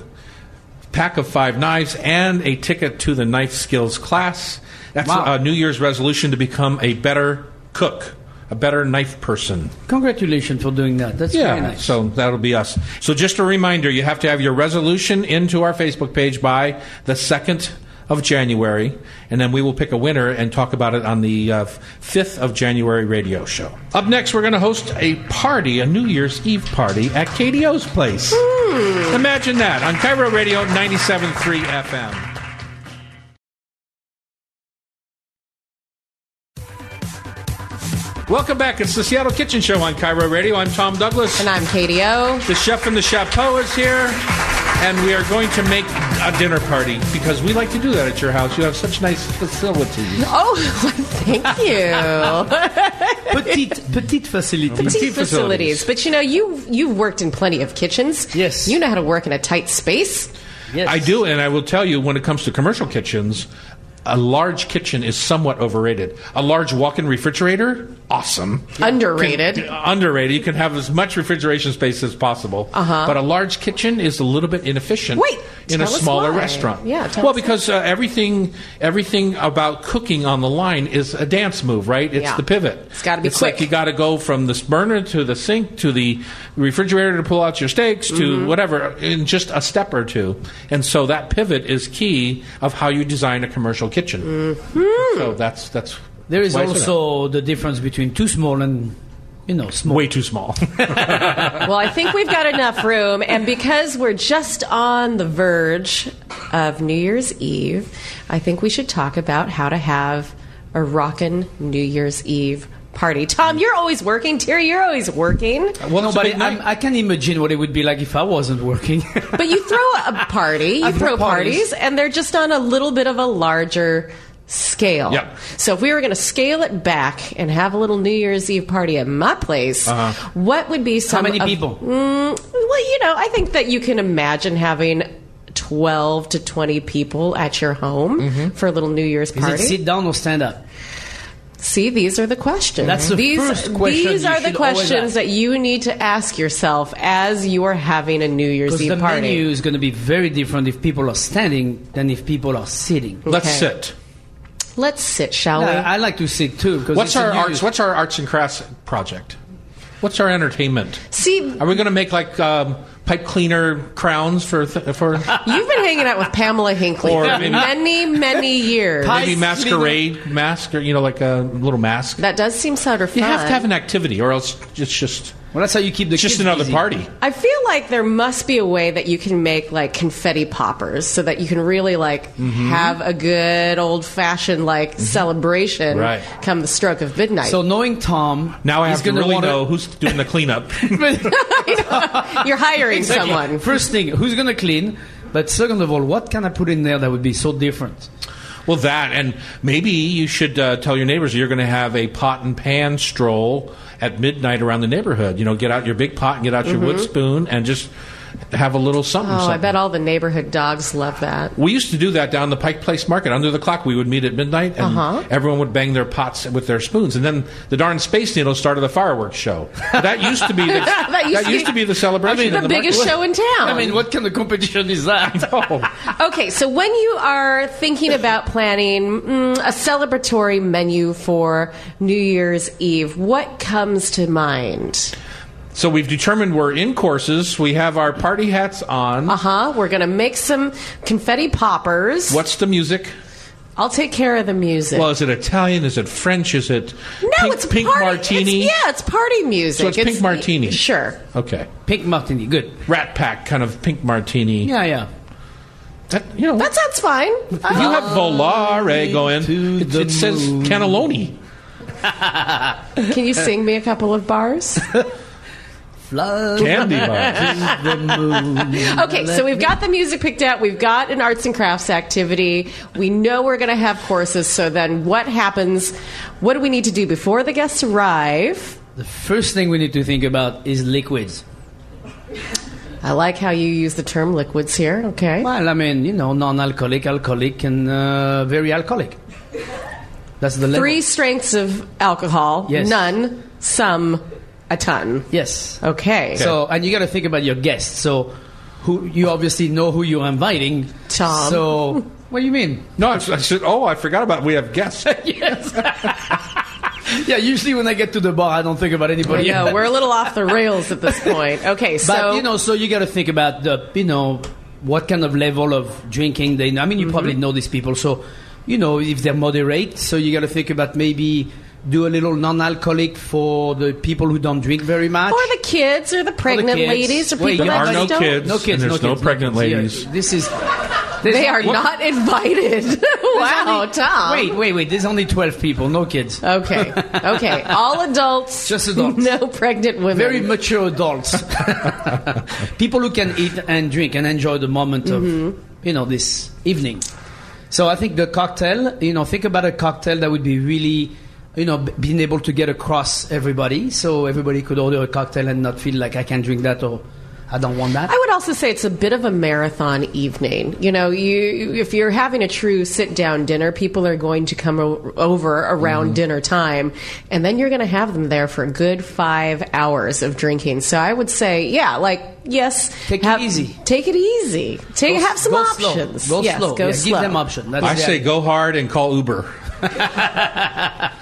pack of five knives and a ticket to the knife skills class. That's wow. a New Year's resolution to become a better cook, a better knife person. Congratulations for doing that. That's yeah, very nice. So that'll be us. So just a reminder, you have to have your resolution into our Facebook page by the second of January, and then we will pick a winner and talk about it on the uh, fifth of January radio show. Up next, we're going to host a party, a New Year's Eve party at K D O's place. Mm. Imagine that on Cairo Radio ninety-seven point three F M. Welcome back. It's the Seattle Kitchen Show on Cairo Radio. I'm Tom Douglas. And I'm Katie O. The chef from the Chapeau is here. And we are going to make a dinner party because we like to do that at your house. You have such nice facilities. Oh, thank you. petite, petite facility. Petite, petite facilities. facilities. But you know, you, you've worked in plenty of kitchens. Yes. You know how to work in a tight space. Yes. I do, and I will tell you, when it comes to commercial kitchens, a large kitchen is somewhat overrated. A large walk-in refrigerator, awesome. Underrated. Can, uh, underrated. You can have as much refrigeration space as possible. Uh-huh. But a large kitchen is a little bit inefficient. Wait, in a smaller restaurant. Yeah. Tell well, us because uh, everything, everything about cooking on the line is a dance move, right? It's yeah. the pivot. It's got to be it's quick. It's like you got to go from the burner to the sink to the refrigerator to pull out your steaks to mm-hmm. whatever in just a step or two. And so that pivot is key of how you design a commercial kitchen. Mm-hmm. So that's that's. There is also the difference between too small and you know, small. Way too small. Well, I think we've got enough room, and because we're just on the verge of New Year's Eve, I think we should talk about how to have a rockin' New Year's Eve party. Tom, you're always working. Terry, you're always working. Well, No, it's a but big I, night. I can imagine what it would be like if I wasn't working. But you throw a party, I you throw throw parties, parties. and they're just on a little bit of a larger scale. Yeah. So if we were going to scale it back and have a little New Year's Eve party at my place, Uh-huh. what would be some How many of- people? Mm, well, you know, I think that you can imagine having twelve to twenty people at your home Mm-hmm. for a little New Year's Is party. it sit down or stand up? See, these are the questions. That's the these, first question These you are the should always questions ask. that you need to ask yourself as you are having a New Year's Because Eve the party. menu is going to be very different if people are standing than if people are sitting. Let's Okay. sit. Let's sit, shall Yeah, we? I like to sit too. Because What's it's a our New arts? Year's- What's our arts and crafts project? What's our entertainment? See, Are we going to make like um, pipe cleaner crowns for th- for you've been hanging out with Pamela Hinckley Or for maybe- many, many years. Pie- maybe Ice masquerade mask or you know like a little mask? That does seem sort of fun. You have to have an activity, or else it's just Well, that's how you keep the it's just kids another busy. party. I feel like there must be a way that you can make like confetti poppers so that you can really like Mm-hmm. have a good old fashioned like celebration Right. come the stroke of midnight. So knowing Tom, Now I he's have to gonna really wanna- know who's doing the cleanup. You're hiring Exactly. someone. First thing, who's going to clean? But second of all, what can I put in there that would be so different? Well, that, and maybe you should uh, tell your neighbors you're going to have a pot and pan stroll at midnight around the neighborhood. You know, get out your big pot and get out your wood spoon and just have a little something. Oh, I something. bet all the neighborhood dogs love that. We used to do that down the Pike Place Market. Under the clock, we would meet at midnight, and Uh-huh. everyone would bang their pots with their spoons. And then the darn Space Needle started a fireworks show. That used to be the, that That used used, to be- to be the celebration. I mean, of The the biggest market. show in town. I mean, what kind of competition is that? Oh. Okay, so when you are thinking about planning mm, a celebratory menu for New Year's Eve, what comes to mind? So we've determined we're in courses. We have our party hats on. Uh huh. We're going to make some confetti poppers. What's the music? I'll take care of the music. Well, is it Italian? Is it French? Is it no, pink, it's pink party, martini? It's, yeah, it's party music. So it's pink martini. Sure. Okay. Pink martini, good. Rat Pack kind of pink martini. Yeah, yeah. That, you know, That sounds fine. you have Volare going. to It, the it says moon. cannelloni. Can you sing me a couple of bars? Fly Candy bars. to the moon. Okay, so we've got the music picked out. We've got an arts and crafts activity. We know we're going to have courses. So then what happens? What do we need to do before the guests arrive? The first thing we need to think about is liquids. I like how you use the term liquids here. Okay. Well, I mean, you know, non-alcoholic, alcoholic, and uh, very alcoholic. That's the level. Three strengths of alcohol. Yes. None, some, a ton. Yes. Okay. So, and you got to think about your guests. So, who you obviously know who you're inviting. Tom. So, what do you mean? No, I, I said, oh, I forgot about we have guests. Yes. Yeah, usually when I get to the bar, I don't think about I anybody. know, else. we're a little off the rails at this point. Okay, so But you know, so you got to think about the, you know, what kind of level of drinking they know. I mean, you Mm-hmm. probably know these people, so you know if they're moderate. So you got to think about maybe do a little non-alcoholic for the people who don't drink very much. or the kids or the pregnant kids. ladies or Wait, people There that are no just don't. kids. no kids, and there's no no, kids, pregnant kids. Yeah, ladies. This is. They are not invited. wow, only- Tom. Wait, wait, wait. There's only twelve people, no kids. Okay. Okay. All adults. Just adults. No pregnant women. Very mature adults. People who can eat and drink and enjoy the moment of, you know, this evening. So I think the cocktail, you know, think about a cocktail that would be really, you know, b- being able to get across everybody. So everybody could order a cocktail and not feel like I can't drink that or I don't want that. I would also say it's a bit of a marathon evening. You know, you if you're having a true sit-down dinner, people are going to come o- over around dinner time, and then you're going to have them there for a good five hours of drinking. So I would say, yeah, like yes, Take it have- easy. Take it easy. Take Go- have some go slow. options. Go yes, slow. Go Yeah, slow. Give them options. That's I the say idea. go hard and call Uber.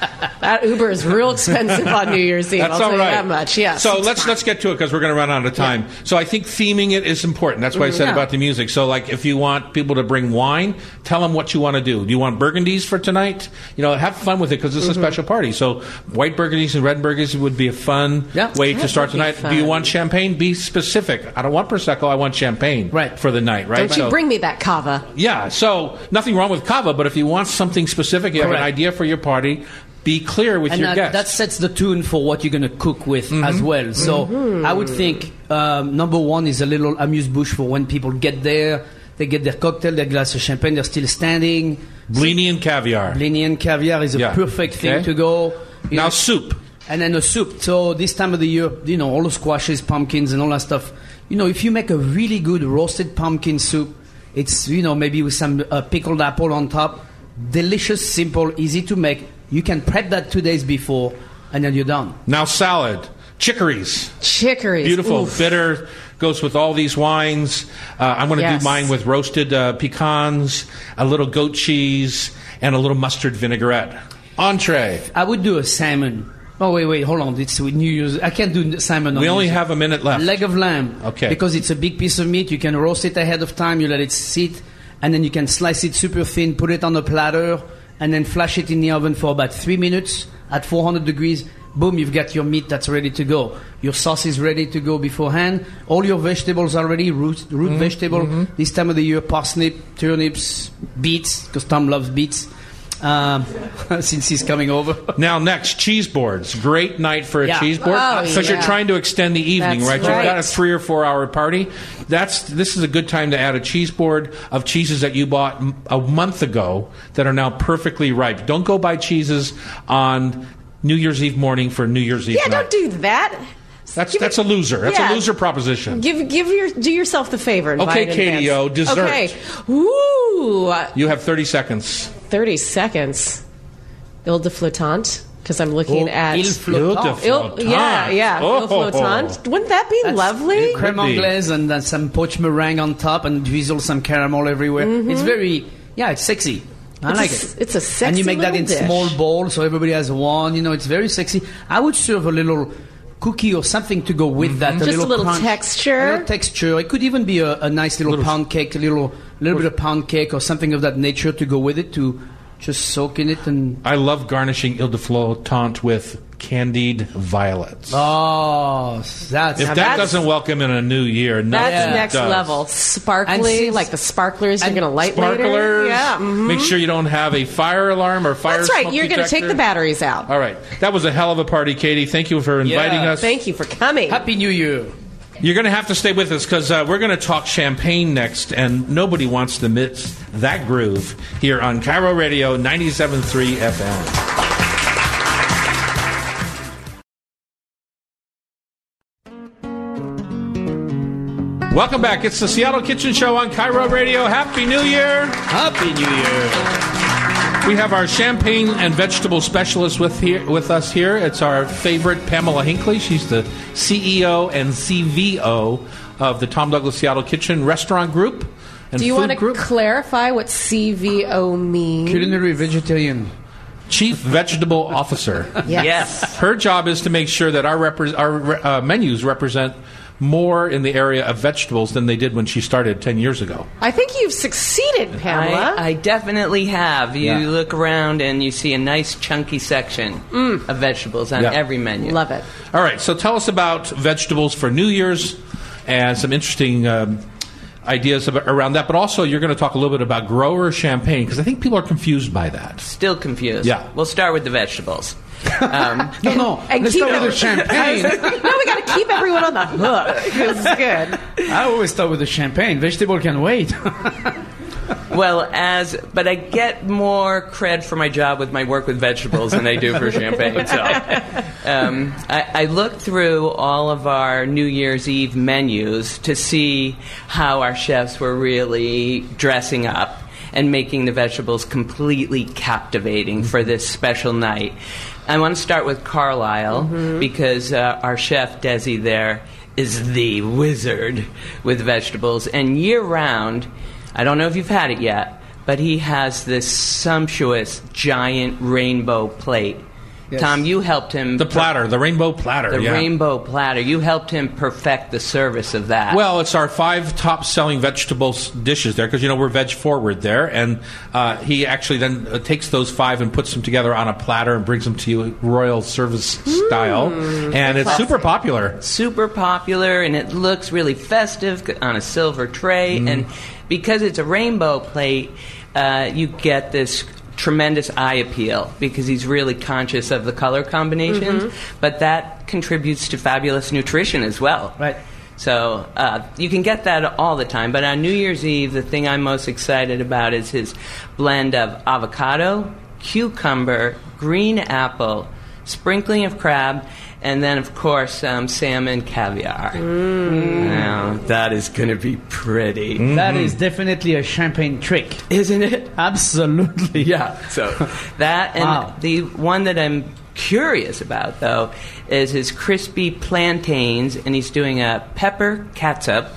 That Uber is real expensive on New Year's Eve. That's I'll tell all you right. that much. Yes. So let's let's get to it because we're going to run out of time. Yeah. So I think theming it is important. That's what I said Yeah. about the music. So like, if you want people to bring wine, tell them what you want to do. Do you want burgundies for tonight? You know, have fun with it because it's Mm-hmm. a special party. So white burgundies and red burgundies would be a fun Yeah. way That to start would be tonight. Do you fun. want champagne? Be specific. I don't want prosecco. I want champagne. Right. For the night. Right. Don't you So- bring me that cava. Yeah. So nothing wrong with cava, but if you want something specific, you have Correct. an idea for your party. Be clear with and your that, guests. that sets the tune for what you're going to cook with Mm-hmm. as well. So I would think um, number one is a little amuse-bouche for when people get there. They get their cocktail, their glass of champagne. They're still standing. Blini and caviar. Blini and caviar is a Yeah. perfect thing Okay. to go. You Now know, soup. and then a soup. So this time of the year, you know, all the squashes, pumpkins, and all that stuff. You know, if you make a really good roasted pumpkin soup, it's, you know, maybe with some uh, pickled apple on top. Delicious, simple, easy to make. You can prep that two days before, and then you're done. Now salad. Chicories. Chicories. Beautiful, Oof. bitter, goes with all these wines. Uh, I'm going to Yes. do mine with roasted uh, pecans, a little goat cheese, and a little mustard vinaigrette. Entree. I would do a salmon. Oh, wait, wait, hold on. It's with New Year's. I can't do salmon on We New only Year's. have a minute left. Leg of lamb. Okay. Because it's a big piece of meat. You can roast it ahead of time. You let it sit. And then you can slice it super thin, put it on a platter, and then flash it in the oven for about three minutes at four hundred degrees. Boom, you've got your meat that's ready to go. Your sauce is ready to go beforehand. All your vegetables are ready. Root, root Mm-hmm. vegetable. This time of the year, parsnip, turnips, beets, because Tom loves beets. Um, since he's coming over. Now, next, cheese boards. Great night for a Yeah. cheese board Oh, because you're yeah. trying to extend the evening, That's right? You've got a right. three or four hour party. That's this is a good time to add a cheese board of cheeses that you bought m- a month ago that are now perfectly ripe. Don't go buy cheeses on New Year's Eve morning for New Year's Eve Yeah, night. don't do that. That's Give that's it- a loser. That's yeah. a loser proposition. Give give your do yourself the favor. And buy Okay, it in Katie, advance. oh, dessert. Okay. Ooh, uh, You have thirty seconds. thirty seconds. Ile de flottante, because I'm looking at Il flottant. Il- yeah, yeah. Oh. Il flottante. Wouldn't that be That's lovely? Creme Could be. anglaise and then some poached meringue on top and drizzle some caramel everywhere. It's very, yeah, it's sexy. I It's like a s- it. it's a sexy And you make that little in dish. small bowls so everybody has one. You know, it's very sexy. I would serve a little cookie or something to go with that. Just a little crunch, texture. A little texture. It could even be a, a nice little, pound cake, a little, little bit of pound cake or something of that nature to go with it to just soak in it and. I love garnishing Ile de flottante with candied violets. Oh, that's if that that's- doesn't welcome in a new year, nothing That's Yeah. next does. level. And Sparkly, since- like the sparklers you're and going to light later. Sparklers. Yeah. mhm. Make sure you don't have a fire alarm or fire That's right. smoke You're going to take detector. the batteries out. All right. That was a hell of a party, Katie. Thank you for inviting Yeah. us. Thank you for coming. Happy New Year. You're going to have to stay with us because uh, we're going to talk champagne next, and nobody wants to miss that groove here on Cairo Radio ninety-seven point three F M. Welcome back. It's the Seattle Kitchen Show on Cairo Radio. Happy New Year. Happy New Year. We have our champagne and vegetable specialist with here with us here. It's our favorite Pamela Hinckley. She's the C E O and C V O of the Tom Douglas Seattle Kitchen Restaurant Group and Do you Food want to Group. clarify what C V O means? Culinary vegetarian. Chief Vegetable Officer. Yes. Yes. Her job is to make sure that our repre- our uh, menus represent more in the area of vegetables than they did when she started ten years ago. I think you've succeeded, Pamela. I, I definitely have. You Yeah. look around and you see a nice chunky section of vegetables on Yeah. every menu. Love it. All right, so tell us about vegetables for New Year's and some interesting um, ideas about, around that. But also, you're going to talk a little bit about grower champagne because I think people are confused by that. Still confused. Yeah. We'll start with the vegetables. Um, No, no. And Let's keep start with it- the champagne. no, we got to keep everyone on the hook. It's good. I always start with the champagne. Vegetable can wait. well, as but I get more cred for my job with my work with vegetables than I do for champagne. So um, I, I looked through all of our New Year's Eve menus to see how our chefs were really dressing up and making the vegetables completely captivating for this special night. I want to start with Carlisle because uh, our chef Desi there is the wizard with vegetables, and year round, I don't know if you've had it yet, but he has this sumptuous giant rainbow plate Yes. Tom, you helped him. The platter, the rainbow platter. The yeah. rainbow platter. You helped him perfect the service of that. Well, it's our five top-selling vegetables dishes there because you know we're veg forward there, and uh, he actually then uh, takes those five and puts them together on a platter and brings them to you royal service style, and it's super popular. Super popular, and it looks really festive on a silver tray. Mm. And because it's a rainbow plate, uh, you get this tremendous eye appeal because he's really conscious of the color combinations, mm-hmm. but that contributes to fabulous nutrition as well. Right. So uh, you can get that all the time, but on New Year's Eve, the thing I'm most excited about is his blend of avocado, cucumber, green apple, sprinkling of crab, and then, of course, um, salmon caviar. Mm. Now, that is going to be pretty. Mm-hmm. That is definitely a champagne trick. Isn't it? Absolutely. Yeah. So that, and wow. the one that I'm curious about, though, is his crispy plantains, and he's doing a pepper catsup,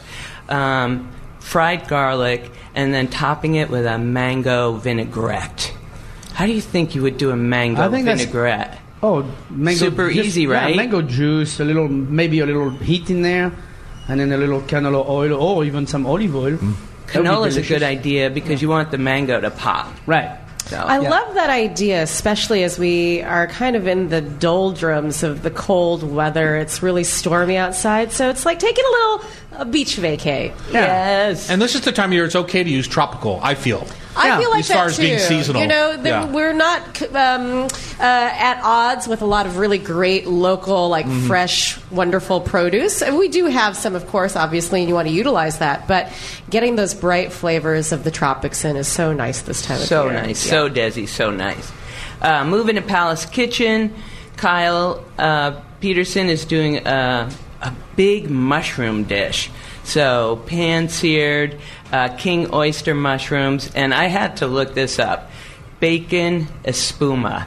um, fried garlic, and then topping it with a mango vinaigrette. How do you think you would do a mango I think vinaigrette? That's, oh, mango super just, easy, right? Yeah, mango juice, a little, maybe a little heat in there, and then a little canola oil, or even some olive oil. Mm. Canola is a good idea because you want the mango to pop. Right. So, I yeah. love that idea, especially as we are kind of in the doldrums of the cold weather. It's really stormy outside, so it's like taking a little a beach vacay. Yeah. Yes. And this is the time of year it's okay to use tropical, I feel. I Yeah. feel like As far that as too. being seasonal. You know, the, Yeah. we're not um, uh, at odds with a lot of really great local, like Mm-hmm. fresh, wonderful produce. And we do have some, of course, obviously, and you want to utilize that. But getting those bright flavors of the tropics in is so nice this time of So year. nice. Yeah. So Desi, so nice. Uh, moving to Palace Kitchen, Kyle uh, Peterson is doing a, a big mushroom dish. So pan-seared uh, king oyster mushrooms, and I had to look this up. Bacon espuma.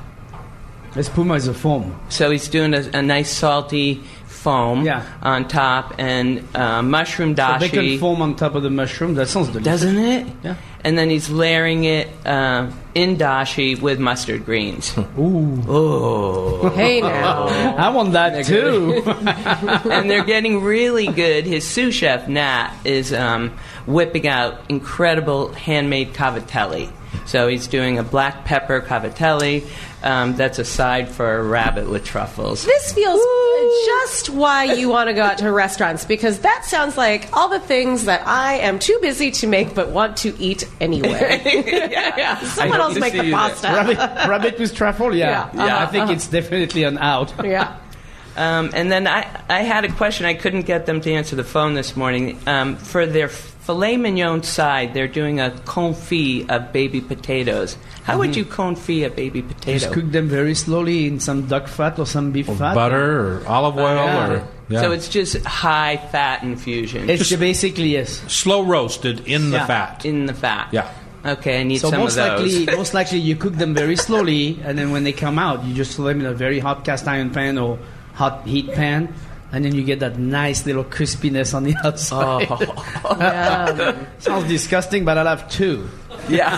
Espuma is a foam. So he's doing a, a nice salty foam Yeah. on top, and uh, mushroom So dashi. bacon foam on top of the mushroom. That sounds delicious. Doesn't it? Yeah. And then he's layering it uh, in dashi with mustard greens. Ooh. Oh. Hey now. I want that too. And they're getting really good. His sous chef, Nat, is um, whipping out incredible handmade cavatelli. So he's doing a black pepper cavatelli. Um, that's a side for a rabbit with truffles. This feels just why you want to go out to restaurants, because that sounds like all the things that I am too busy to make but want to eat anyway. yeah, yeah. Someone else make the pasta. rabbit, rabbit with truffle? Yeah. Yeah. Yeah. I think it's definitely an out. Yeah. Um, and then I, I had a question. I couldn't get them to answer the phone this morning. Um, for their filet mignon side, they're doing a confit of baby potatoes. How would you confit a baby potato? Just cook them very slowly in some duck fat or some beef Or fat. butter or olive oil. Yeah. Or, yeah. So it's just high fat infusion It's basically, yes. slow roasted in the Yeah. fat. in the fat. Yeah. Okay, I need So some most of those. likely, most likely you cook them very slowly, and then when they come out, you just throw them in a very hot cast iron pan or hot heat pan, and then you get that nice little crispiness on the outside. Oh. Yeah. Sounds disgusting, but I'll have two. Yeah.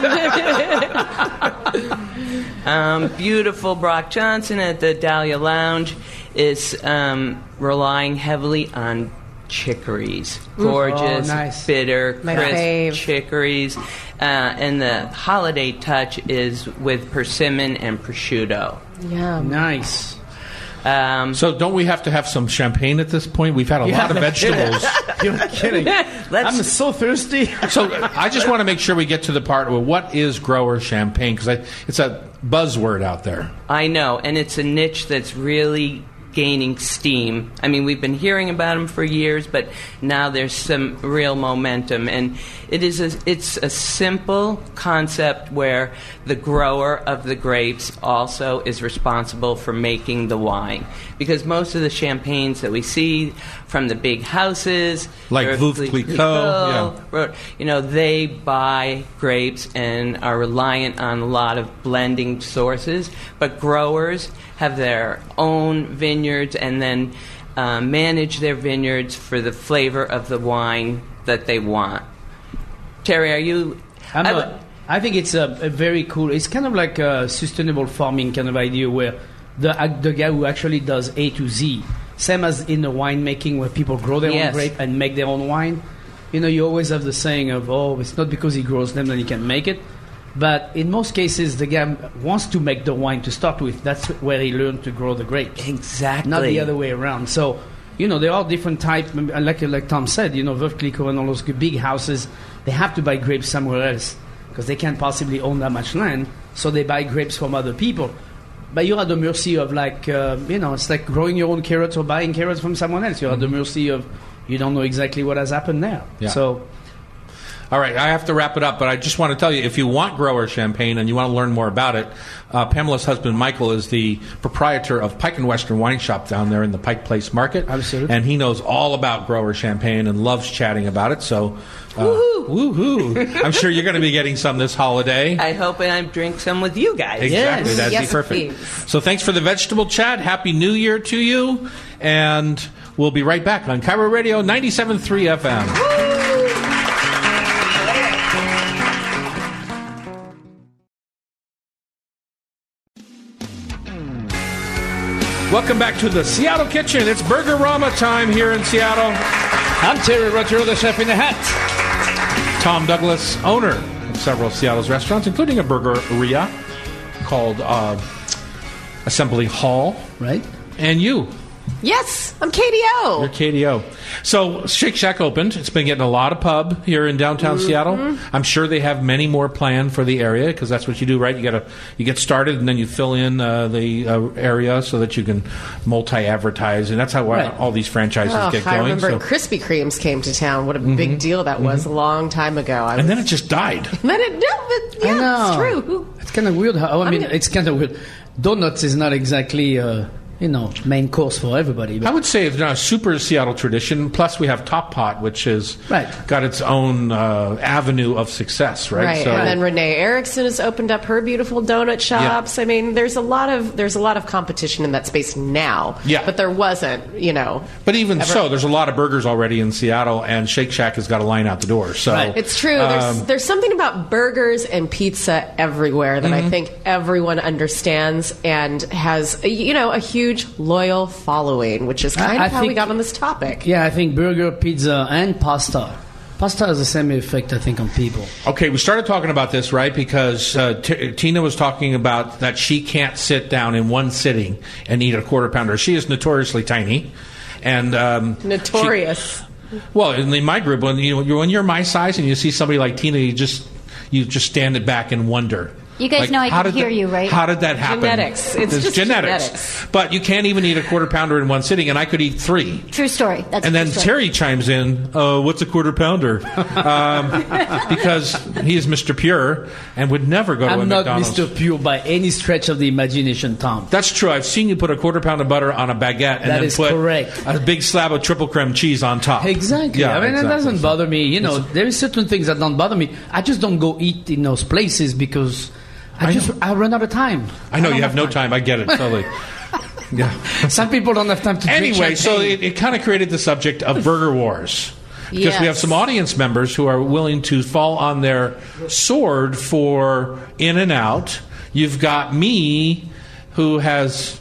um, beautiful Brock Johnson at the Dahlia Lounge is um, relying heavily on chicories. Gorgeous, Oh, nice. bitter, My crisp fave. chicories. Uh, and the holiday touch is with persimmon and prosciutto. Yeah. Nice. Um, So don't we have to have some champagne at this point? We've had a lot of vegetables. You're kidding. let's I'm so thirsty. So I just want to make sure we get to the part where what is grower champagne, because it's a buzzword out there. I know, and it's a niche that's really gaining steam. I mean, we've been hearing about them for years, but now there's some real momentum, and it is a, it's a simple concept where the grower of the grapes also is responsible for making the wine, because most of the champagnes that we see from the big houses, Like they're- Veuve Clicquot, Ro- you know, they buy grapes and are reliant on a lot of blending sources, but growers have their own vineyards and then uh, manage their vineyards for the flavor of the wine that they want. Terry, are you... I'm I a- would- I think it's a, a very cool. It's kind of like a sustainable farming kind of idea where the uh, the guy who actually does A to Z. Same as in the winemaking where people grow their Yes. own grape and make their own wine. You know, you always have the saying of, oh, it's not because he grows them that he can make it. But in most cases, the guy wants to make the wine to start with. That's where he learned to grow the grapes. Exactly. Not the other way around. So, you know, there are different types. Like, like Tom said, you know, Veuve Clicquot and all those big houses, they have to buy grapes somewhere else because they can't possibly own that much land. So they buy grapes from other people. But you're at the mercy of, like, uh, you know, it's like growing your own carrots or buying carrots from someone else. You're mm-hmm. at the mercy of, you don't know exactly what has happened there. Yeah. So... All right, I have to wrap it up, but I just want to tell you, if you want grower champagne and you want to learn more about it, uh, Pamela's husband, Michael, is the proprietor of Pike and Western Wine Shop down there in the Pike Place Market. Absolutely. And he knows all about grower champagne and loves chatting about it, so... Uh, Woohoo! Woohoo! I'm sure you're going to be getting some this holiday. I hope I drink some with you guys. Exactly, Yes. that'd Yes, be perfect. please. So thanks for the vegetable chat. Happy New Year to you, and we'll be right back on Cairo Radio ninety-seven point three F M. Welcome back to the Seattle Kitchen. It's Burger Rama time here in Seattle. I'm Terry Roger, the chef in the hat. Tom Douglas, owner of several Seattle's restaurants, including a burgeria called uh, Assembly Hall. Right? And you. Yes, I'm K D O. You're K D O. So Shake Shack opened. It's been getting a lot of pub here in downtown Mm-hmm. Seattle. I'm sure they have many more planned for the area because that's what you do, right? You got to you get started and then you fill in uh, the uh, area so that you can multi-advertise, and that's how Right. all these franchises Oh, get I going. remember So- when Krispy Kremes came to town. What a big deal that was a long time ago. I and was, then it just died. then it, no, but yeah, I know. it's true. Who- It's kind of weird how, I mean, gonna- it's kind of weird. Donuts is not exactly, uh, you know, main course for everybody. But I would say it's not a super Seattle tradition. Plus, we have Top Pot, which has Right. got its own uh, avenue of success, right? Right, and then Renee Erickson has opened up her beautiful donut shops. I mean, there's a lot of there's a lot of competition in that space now. Yeah. but there wasn't, you know. but even ever- so, there's a lot of burgers already in Seattle, and Shake Shack has got a line out the door. So Right. It's true. There's, um, there's something about burgers and pizza everywhere that Mm-hmm. I think everyone understands and has, you know, a huge loyal following, which is kind I- I of how we think- got on this topic. yeah, I think burger, pizza, and pasta. Pasta has the same effect, I think, on people. Okay, we started talking about this, right? Because uh, T- Tina was talking about that she can't sit down in one sitting and eat a quarter pounder. She is notoriously tiny, and um, Notorious. she- well, in, in my group, when you know, when you're my size and you see somebody like Tina, you just you just stand it back and wonder. You guys know I how can did hear that- you, right? How did that happen? Genetics. It's just genetics. But you can't even eat a quarter pounder in one sitting, and I could eat three. True story. That's And a then true story. Terry chimes in, uh, what's a quarter pounder? Um, because he is Mister Pure and would never go to a I'm not McDonald's. Mister Pure by any stretch of the imagination, Tom. That's true. I've seen you put a quarter pound of butter on a baguette and That then is put correct. a big slab of triple creme cheese on top. Exactly. Yeah, I mean, exactly. it doesn't bother me. You know, there is certain things that don't bother me. I just don't go eat in those places because I, I just know. I run out of time. I know don't you have no time. I get it totally. Yeah. Some people don't have time to drink Anyway, so champagne. it, it kind of created the subject of burger wars. Because we have Yes. some audience members who are willing to fall on their sword for In-N-Out. You've got me, who has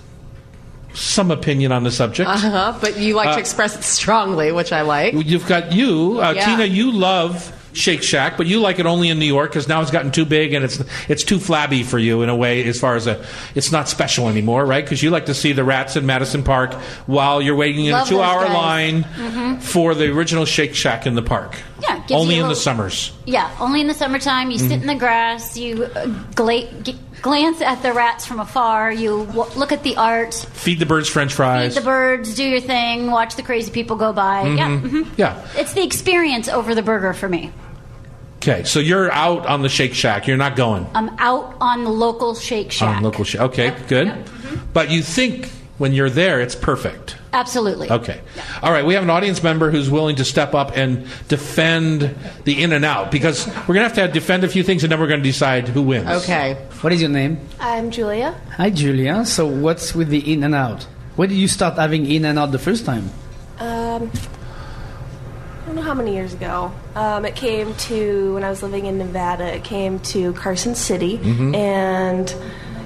some opinion on the subject. Uh-huh, but you like Uh, to express it strongly, which I like. You've got you, uh, Yeah. Tina. You love Shake Shack, but you like it only in New York because now it's gotten too big and it's it's too flabby for you in a way. As far as a, it's not special anymore, right? Because you like to see the rats in Madison Park while you're waiting in Love a two-hour those guys. line for the original Shake Shack in the park. Yeah, gives only you in a the little- summers. Yeah, only in the summertime. You Mm-hmm. sit in the grass. You uh, gla- g- glance at the rats from afar. You w- look at the art. Feed the birds French fries. Feed the birds. Do your thing. Watch the crazy people go by. Yeah, mhm. Yeah. It's the experience over the burger for me. Okay, so you're out on the Shake Shack. You're not going I'm out on the local Shake Shack. on local Shack. Okay, good. But you think when you're there, it's perfect. Absolutely. Okay. All right. We have an audience member who's willing to step up and defend the In-N-Out because we're going to have to defend a few things and then we're going to decide who wins. Okay. What is your name? I'm Julia. Hi, Julia. So what's with the in and out? When did you start having in and out the first time? Um, I don't know how many years ago. Um, it came to, when I was living in Nevada, it came to Carson City. And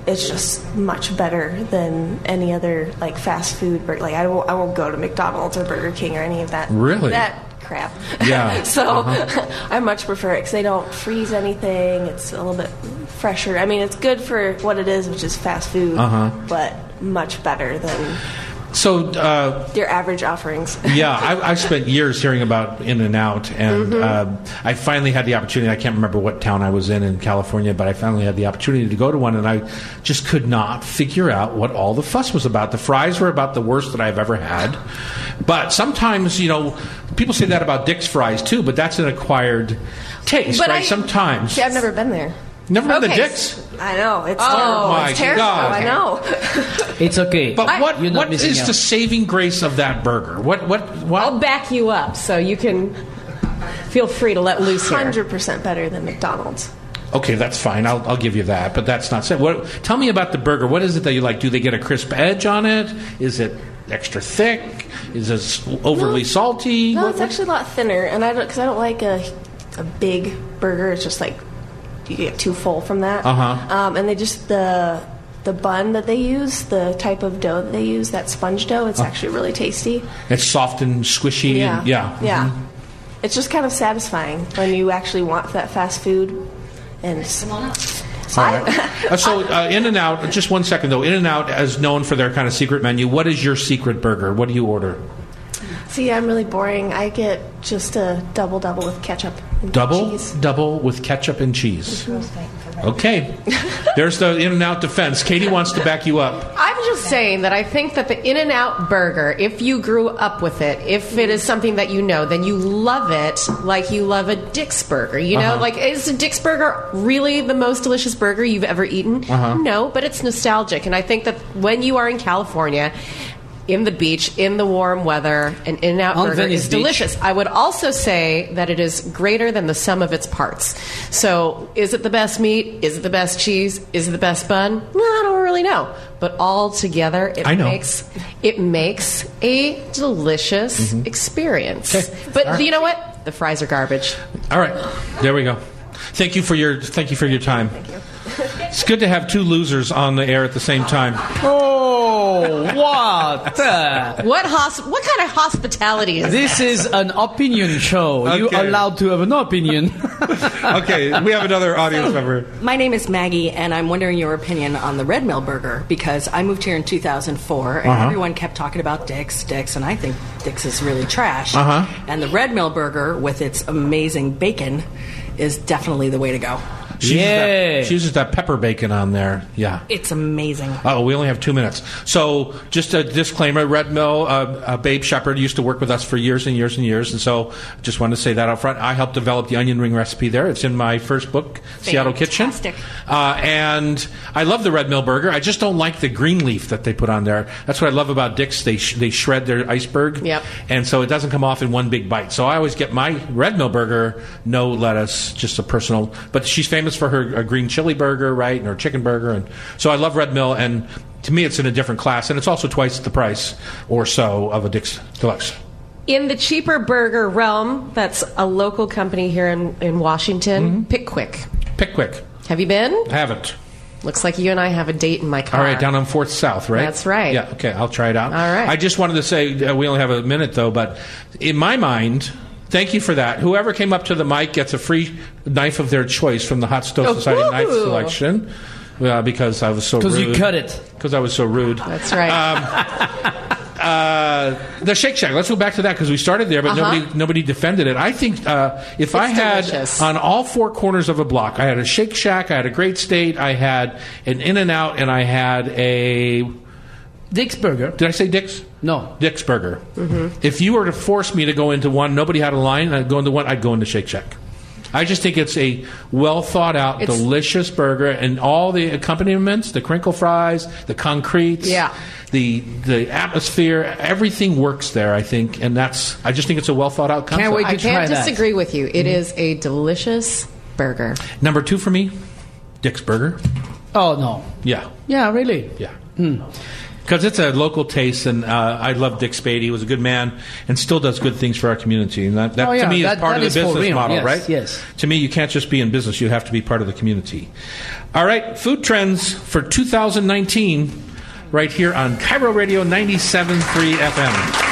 it's just much better than any other like fast food. Like I won't, I won't go to McDonald's or Burger King or any of that. Really? That crap. Yeah. so uh-huh. I much prefer it because they don't freeze anything. It's a little bit fresher. I mean, it's good for what it is, which is fast food, uh-huh. but much better than so uh, your average offerings. yeah, I, I've spent years hearing about In-N-Out, and Mm-hmm. uh, I finally had the opportunity. I can't remember what town I was in in California, but I finally had the opportunity to go to one, and I just could not figure out what all the fuss was about. The fries were about the worst that I've ever had, but sometimes, you know, people say that about Dick's fries too, but that's an acquired taste, But right? I- sometimes. See, I've never been there. Never been Okay. to Dick's? I know it's Oh, terrible. my It's terrible. God. I know. It's okay. But I- what you're not what missing is out. the saving grace of that burger? What what what? I'll back you up so you can feel free to let loose here. Hundred percent better than McDonald's. Okay, that's fine. I'll, I'll give you that, but that's not said. What? Tell me about the burger. What is it that you like? Do they get a crisp edge on it? Is it extra thick? Is it s- overly No. salty? No, What- it's what- actually a lot thinner, and I don't because I don't like a a big burger. It's just like you get too full from that. Uh-huh. Um, and they just the the bun that they use, the type of dough that they use, that sponge dough. It's actually really tasty. It's soft and squishy. Yeah, And, yeah. yeah. Mhm. It's just kind of satisfying when you actually want that fast food. And All right. Uh, so, uh, In-N-Out. Just one second though. In-N-Out is known for their kind of secret menu. What is your secret burger? What do you order? see, I'm really boring. I get just a double double with ketchup and Double, cheese. double with ketchup and cheese. Okay. There's the In-N-Out defense. Katie wants to back you up. I'm just saying that I think that the In-N-Out burger, if you grew up with it, if it is something that you know, then you love it like you love a Dick's burger. You know, Uh-huh. like, is a Dick's burger really the most delicious burger you've ever eaten? Uh-huh. No, but it's nostalgic. And I think that when you are in California, in the beach, in the warm weather, an In-N-Out On burger Venice is Beach. delicious. I would also say that it is greater than the sum of its parts. So, is it the best meat? Is it the best cheese? Is it the best bun? No, I don't really know. But all together, it I know. makes it makes a delicious experience. But you know what? The fries are garbage. All right, there we go. Thank you for your thank you for your time. Thank you. It's good to have two losers on the air at the same time. Oh, what? Uh, What hos- What kind of hospitality is this is an opinion show. You're Okay. allowed to have an opinion. Okay, we have another audience member. My name is Maggie, and I'm wondering your opinion on the Red Mill Burger because I moved here in two thousand four, and Uh-huh. everyone kept talking about Dick's, Dick's, and I think Dick's is really trash. Uh-huh. And the Red Mill Burger, with its amazing bacon, is definitely the way to go. She uses that- Yeah. she uses that pepper bacon on there. Yeah. It's amazing. Oh, we only have two minutes. So, just a disclaimer: Red Mill, uh, uh, Babe Shepherd used to work with us for years and years and years, and so just wanted to say that up front. I helped develop the onion ring recipe there. It's in my first book, Seattle Kitchen. Fantastic. Uh, and I love the Red Mill burger. I just don't like the green leaf that they put on there. That's what I love about Dick's. They sh- they shred their iceberg, Yep. and so it doesn't come off in one big bite. So I always get my Red Mill burger, no lettuce, just a personal. But she's famous for her uh, green chili burger, right, and her chicken burger, and so I love Red Mill. And to me, it's in a different class, and it's also twice the price or so of a Dick's Deluxe. In the cheaper burger realm, that's a local company here in, in Washington, Pickwick. Pickwick, Have you been? I haven't. Looks like you and I have a date in my car. All right, down on Fourth South, right? That's right. Yeah, okay, I'll try it out. All right. I just wanted to say, uh, we only have a minute, though, but in my mind, thank you for that. Whoever came up to the mic gets a free knife of their choice from the Hot Stove Society Ooh. knife selection. Uh, because I was so rude. Because you cut it. Because I was so rude. That's right. Uh, the Shake Shack. Let's go back to that because we started there, but Uh-huh. nobody nobody defended it. I think uh, if I had delicious. on all four corners of a block, I had a Shake Shack, I had a Great State, I had an In-N-Out, and I had a. Dick's Burger. Did I say Dick's? No. Dick's Burger. If you were to force me to go into one, nobody had a line, I'd go into one, I'd go into Shake Shack. I just think it's a well thought out, It's- delicious burger, and all the accompaniments, the crinkle fries, the concretes, Yeah. the the atmosphere, everything works there. I think, and that's. I just think it's a well thought out concept. Can't wait I to try can't that. disagree with you. It is a delicious burger. Number two for me, Dick's Burger. Oh, no. Yeah, Yeah, really? yeah. Because it's a local taste, and uh, I love Dick Spade. He was a good man and still does good things for our community. And that, that Oh, yeah, to me, that- is part that of the is for business real. model, Yes, right? yes. To me, you can't just be in business. You have to be part of the community. All right, food trends for two thousand nineteen right here on Cairo Radio ninety-seven point three F M.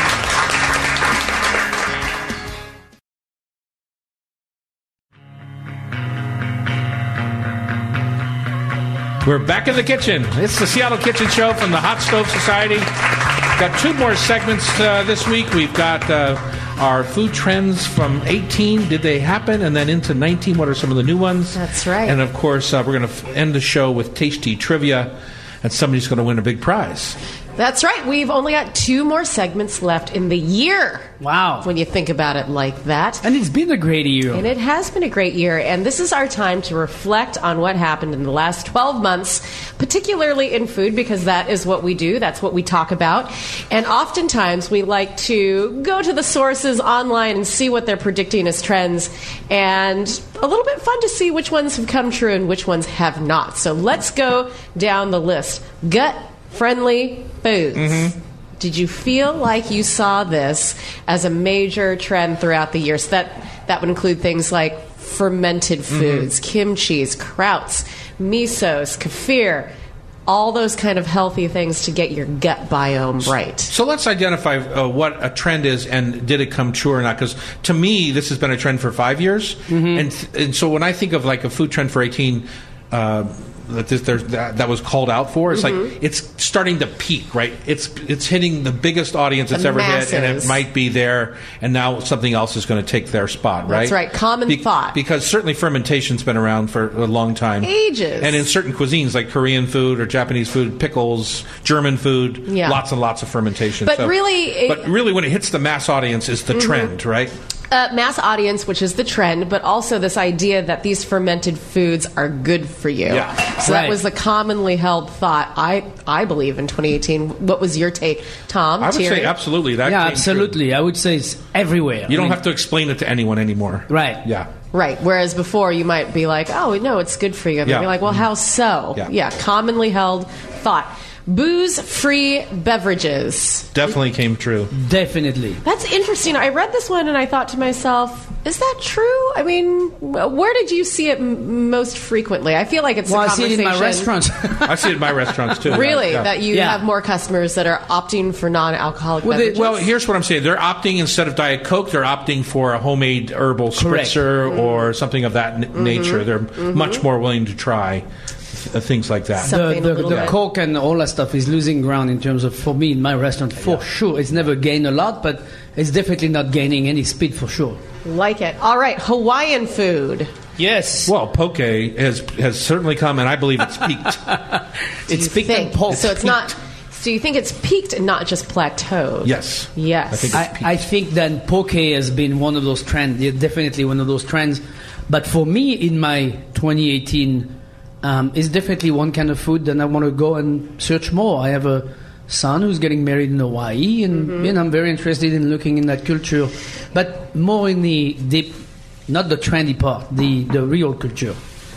We're back in the kitchen. It's the Seattle Kitchen Show from the Hot Stove Society. Got two more segments uh, this week. We've got uh, our food trends from eighteen. Did they happen? And then into nineteen. What are some of the new ones? That's right. And of course, uh, we're going to end the show with Tasty Trivia, and somebody's going to win a big prize. That's right. We've only got two more segments left in the year. Wow. When you think about it like that. And it's been a great year. And it has been a great year, and this is our time to reflect on what happened in the last twelve months, particularly in food, because that is what we do, that's what we talk about. And oftentimes we like to go to the sources online and see what they're predicting as trends, and a little bit fun to see which ones have come true and which ones have not. So let's go down the list. Gut-friendly foods. Mm-hmm. Did you feel like you saw this as a major trend throughout the year? So that, that would include things like fermented foods, mm-hmm. kimchis, krauts, misos, kefir, all those kind of healthy things to get your gut biome right. So let's identify uh, what a trend is and did it come true or not. Because to me, this has been a trend for five years. Mm-hmm. And, th- and so when I think of like a food trend for eighteen, uh, that this, there's, that, that was called out for. It's mm-hmm. like it's starting to peak, right? It's it's hitting the biggest audience it's the ever masses. hit, and it might be there, and now something else is going to take their spot, right? That's right. Common Be- thought. Because certainly fermentation's been around for a long time. Ages. And in certain cuisines, like Korean food or Japanese food, pickles, German food, Yeah. lots and lots of fermentation. But So- really... It, But really, when it hits the mass audience, is the Mm-hmm. trend, right? Uh, mass audience, which is the trend, but also this idea that these fermented foods are good for you. Yeah. So Right. that was the commonly held thought, I I believe, in twenty eighteen. What was your take, Tom? I would Thierry? say absolutely. That yeah, came absolutely. I would say it's everywhere. true. You I don't mean, have to explain it to anyone anymore. Right. Yeah. Right. Whereas before, you might be like, oh, no, it's good for you. And Yeah. they'd be like, well, how so? Yeah. commonly held thought. Booze-free beverages. Definitely came true. Definitely. That's interesting. I read this one and I thought to myself, is that true? I mean, where did you see it m- most frequently? I feel like it's Well, a I see it in my conversation- restaurants. I see it in my restaurants too. Really? Yeah. That you Yeah. have more customers that are opting for non-alcoholic Well, they, beverages? well, here's what I'm saying. They're opting, instead of Diet Coke, they're opting for a homemade herbal Correct. spritzer Mm-hmm. or something of that n- nature. They're much more willing to try th- things like that. So- the Something a the, little the bit. Coke and all that stuff is losing ground in terms of, for me, in my restaurant, for sure. It's never gained a lot, but it's definitely not gaining any speed for sure. Like it. All right, Hawaiian food. Yes. Well, poke has has certainly come, and I believe it's peaked. it's You peaked and think. pulsed. So it's not. So you think it's peaked and not just plateaued? Yes. Yes. I think it's peaked. I, I think that poke has been one of those trends, yeah, definitely one of those trends. But for me, in my twenty eighteen, um, it's definitely one kind of food that I want to go and search more. I have a son who's getting married in Hawaii, and Mm-hmm. you know, I'm very interested in looking in that culture, but more in the deep, not the trendy part, the, the real culture.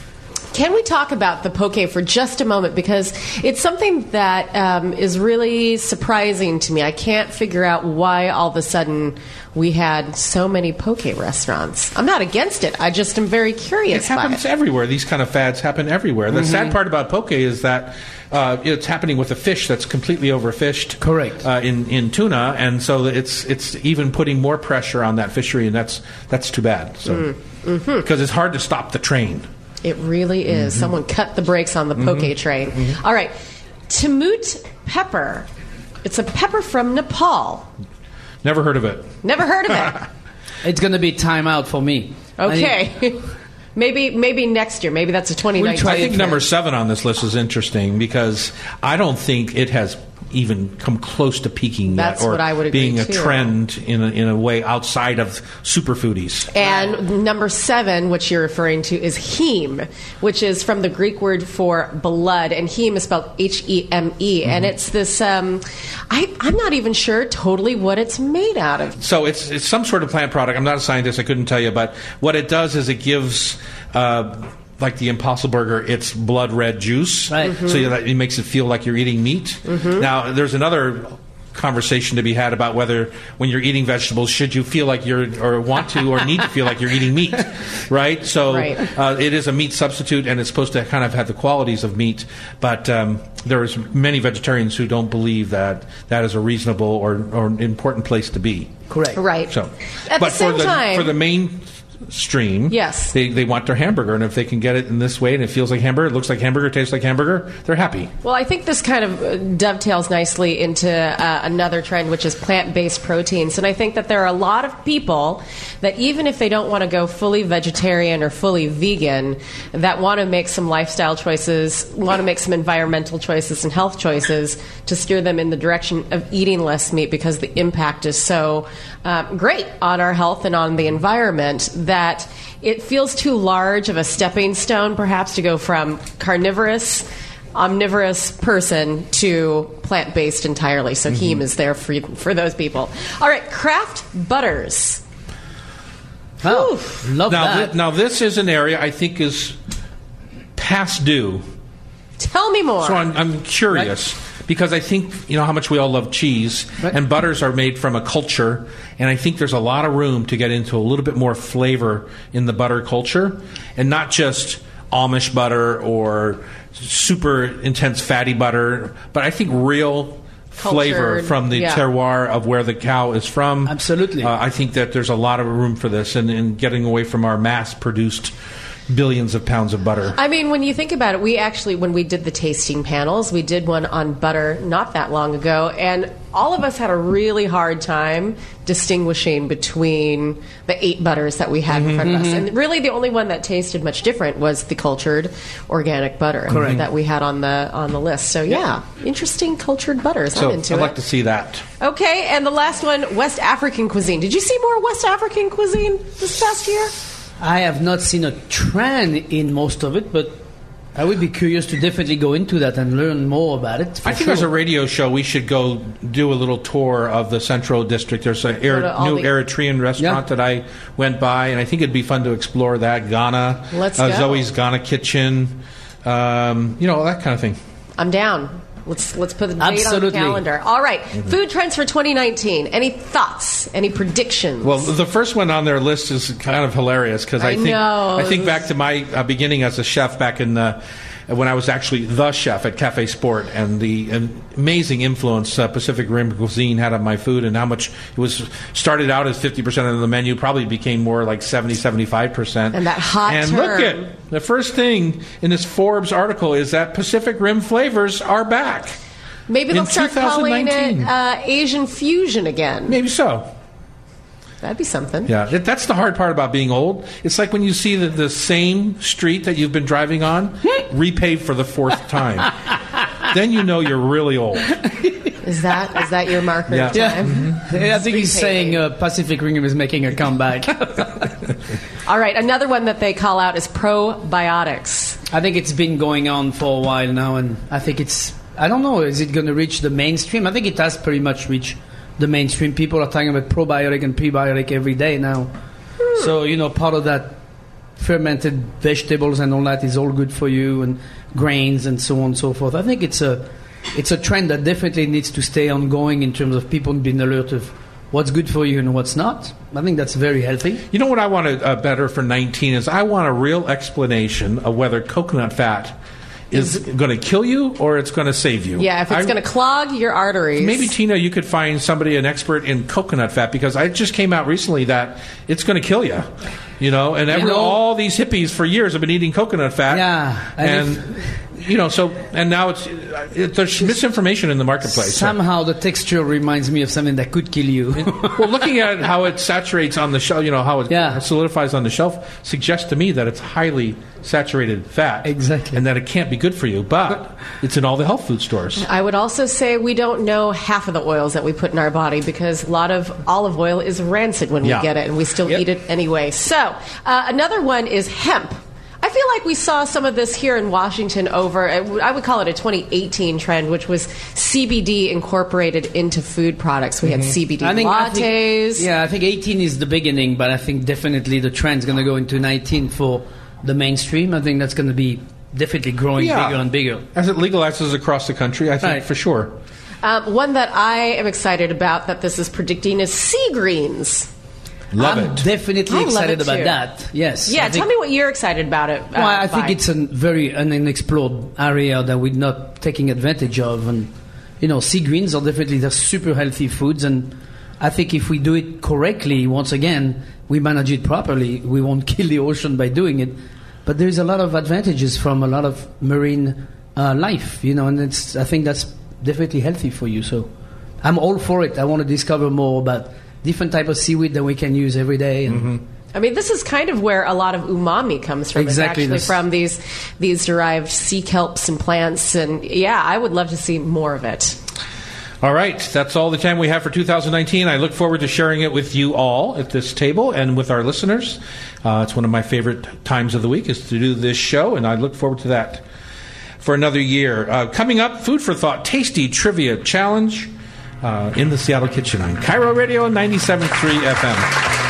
Can we talk about the poke for just a moment? Because it's something that um, is really surprising to me. I can't figure out why all of a sudden we had so many poke restaurants. I'm not against it. I just am very It curious by happens it. everywhere. These kind of fads happen everywhere. The sad part about poke is that uh, it's happening with a fish that's completely overfished. Correct. Uh, in in tuna, and so it's it's even putting more pressure on that fishery, and that's that's too bad. So because it's hard to stop the train. It really is. Mm-hmm. Someone cut the brakes on the poke train. All right. Tamut pepper. It's a pepper from Nepal. Never heard of it. Never heard of it. It's going to be time out for me. Okay. maybe maybe next year. Maybe that's a twenty nineteen. I think trend. number seven on this list is interesting because I don't think it has even come close to peaking That's yet, or what I would agree, being a too. trend in a, in a way outside of superfoodies. And number seven, which you're referring to, is heme, which is from the Greek word for blood. And heme is spelled H E M E. Mm-hmm. And it's this, um, I, I'm not even sure totally what it's made out of. So it's it's some sort of plant product. I'm not a scientist. I couldn't tell you, but what it does is it gives. Uh, like the Impossible Burger, it's blood red juice, Right. Mm-hmm. so that it makes it feel like you're eating meat. Mm-hmm. Now, there's another conversation to be had about whether when you're eating vegetables should you feel like you're or want to or need to feel like you're eating meat, right? So Right. Uh, it is a meat substitute and it's supposed to kind of have the qualities of meat, but um, there's many vegetarians who don't believe that that is a reasonable or, or important place to be. Correct. Right. So, At but the same for the time, for the main stream, Yes. they they want their hamburger, and if they can get it in this way and it feels like hamburger, it looks like hamburger, tastes like hamburger, they're happy. well, I think this kind of uh, dovetails nicely into uh, another trend, which is plant-based proteins. And I think that there are a lot of people that even if they don't want to go fully vegetarian or fully vegan, that want to make some lifestyle choices, want to make some environmental choices and health choices to steer them in the direction of eating less meat because the impact is so uh, great on our health and on the environment that it feels too large of a stepping stone, perhaps, to go from carnivorous, omnivorous person to plant-based entirely. So heme is there for for those people. All right, Kraft butters. Oh, love Now, that. thi- now this is an area I think is past due. Tell me more. So I'm, I'm curious because I think you know how much we all love cheese, Right. and butters are made from a culture, and I think there's a lot of room to get into a little bit more flavor in the butter culture, and not just Amish butter or super intense fatty butter, but I think real flavor Cultured, from the yeah. terroir of where the cow is from. Absolutely. Uh, I think that there's a lot of room for this, and, and getting away from our mass-produced billions of pounds of butter. I mean, when you think about it, we actually, when we did the tasting panels, we did one on butter not that long ago, and all of us had a really hard time distinguishing between the eight butters that we had in front of us. And really, the only one that tasted much different was the cultured organic butter Correct. that we had on the on the list. So, yeah, interesting cultured butters. So I'm into I'd it. like to see that. Okay, and the last one, West African cuisine. Did you see more West African cuisine this past year? I have not seen a trend in most of it, but I would be curious to definitely go into that and learn more about it. for I think sure. there's a radio show. We should go do a little tour of the Central District. There's a Eri- to all new the- Eritrean restaurant Yeah. that I went by, and I think it'd be fun to explore that. Ghana, Let's uh, go. Zoe's Ghana Kitchen, um, you know, that kind of thing. I'm down. Let's let's put the date on the Absolutely. calendar. All right. Food trends for twenty nineteen. Any thoughts? Any predictions? Well, the first one on their list is kind of hilarious because I, I think know. I think back to my uh, beginning as a chef back in the when I was actually the chef at Cafe Sport, and the amazing influence uh, Pacific Rim cuisine had on my food, and how much it was started out as fifty percent of the menu, probably became more like seventy, seventy-five percent. And that hot And term. look at the first thing in this Forbes article is that Pacific Rim flavors are back. Maybe they'll in start calling it twenty nineteen. uh, Asian fusion again. Maybe so. That'd be something. Yeah, that- that's the hard part about being old. It's like when you see the, the same street that you've been driving on repaved for the fourth time. Then you know you're really old. Is that is that your marker Yeah. of Yeah. time? Yeah, I think he's Repaving. saying uh, Pacific Rim is making a comeback. All right. Another one that they call out is probiotics. I think it's been going on for a while now, and I think it's. I don't know. Is it going to reach the mainstream? I think it has pretty much reached the mainstream. People are talking about probiotic and prebiotic every day now. So you know, part of that fermented vegetables and all that is all good for you, and grains and so on and so forth. I think it's a it's a trend that definitely needs to stay ongoing in terms of people being alert of what's good for you and what's not. I think that's very healthy. You know what I want to, uh, better for nineteen is I want a real explanation of whether coconut fat is going to kill you or it's going to save you. Yeah, if it's I- going to clog your arteries. Maybe, Tina, you could find somebody, an expert in coconut fat, because I just came out recently that it's going to kill you. You know, and every, know- all these hippies for years have been eating coconut fat. Yeah, and And, you know, so, and now it's, it, there's misinformation in the marketplace. So- Somehow the texture reminds me of something that could kill you. well, looking at how it saturates on the shelf, you know, how it Yeah. solidifies on the shelf, suggests to me that it's highly saturated fat. Exactly. And that it can't be good for you, but it's in all the health food stores. I would also say we don't know half of the oils that we put in our body because a lot of olive oil is rancid when Yeah. we get it, and we still Yep. eat it anyway. So, uh, another one is hemp. I feel like we saw some of this here in Washington over, I would call it a twenty eighteen trend, which was C B D incorporated into food products. We had C B D I think, I think- lattes. yeah, I think eighteen is the beginning, but I think definitely the trend's going to go into nineteen for the mainstream. I think that's going to be definitely growing Yeah. bigger and bigger. As it legalizes across the country, I think Right. for sure. Um, one that I am excited about that this is predicting is sea greens. Love I'm it. definitely I love excited it about too. that. Yes. Yeah, I think- tell me what you're excited about it. Uh, Well, I think by. it's a very an unexplored area that we're not taking advantage of, and you know, sea greens are definitely they're super healthy foods, and I think if we do it correctly, once again, we manage it properly, we won't kill the ocean by doing it. But there's a lot of advantages from a lot of marine uh, life, you know, and it's I think that's definitely healthy for you. So I'm all for it. I want to discover more about different type of seaweed that we can use every day. And Mm-hmm. I mean, this is kind of where a lot of umami comes from. Exactly, It's actually this- from these these derived sea kelps and plants, and yeah, I would love to see more of it. All right, that's all the time we have for two thousand nineteen. I look forward to sharing it with you all at this table and with our listeners. Uh, it's one of my favorite times of the week is to do this show, and I look forward to that for another year. Uh, coming up, Food for Thought Tasty Trivia Challenge uh, in the Seattle Kitchen on Cairo Radio ninety-seven point three F M.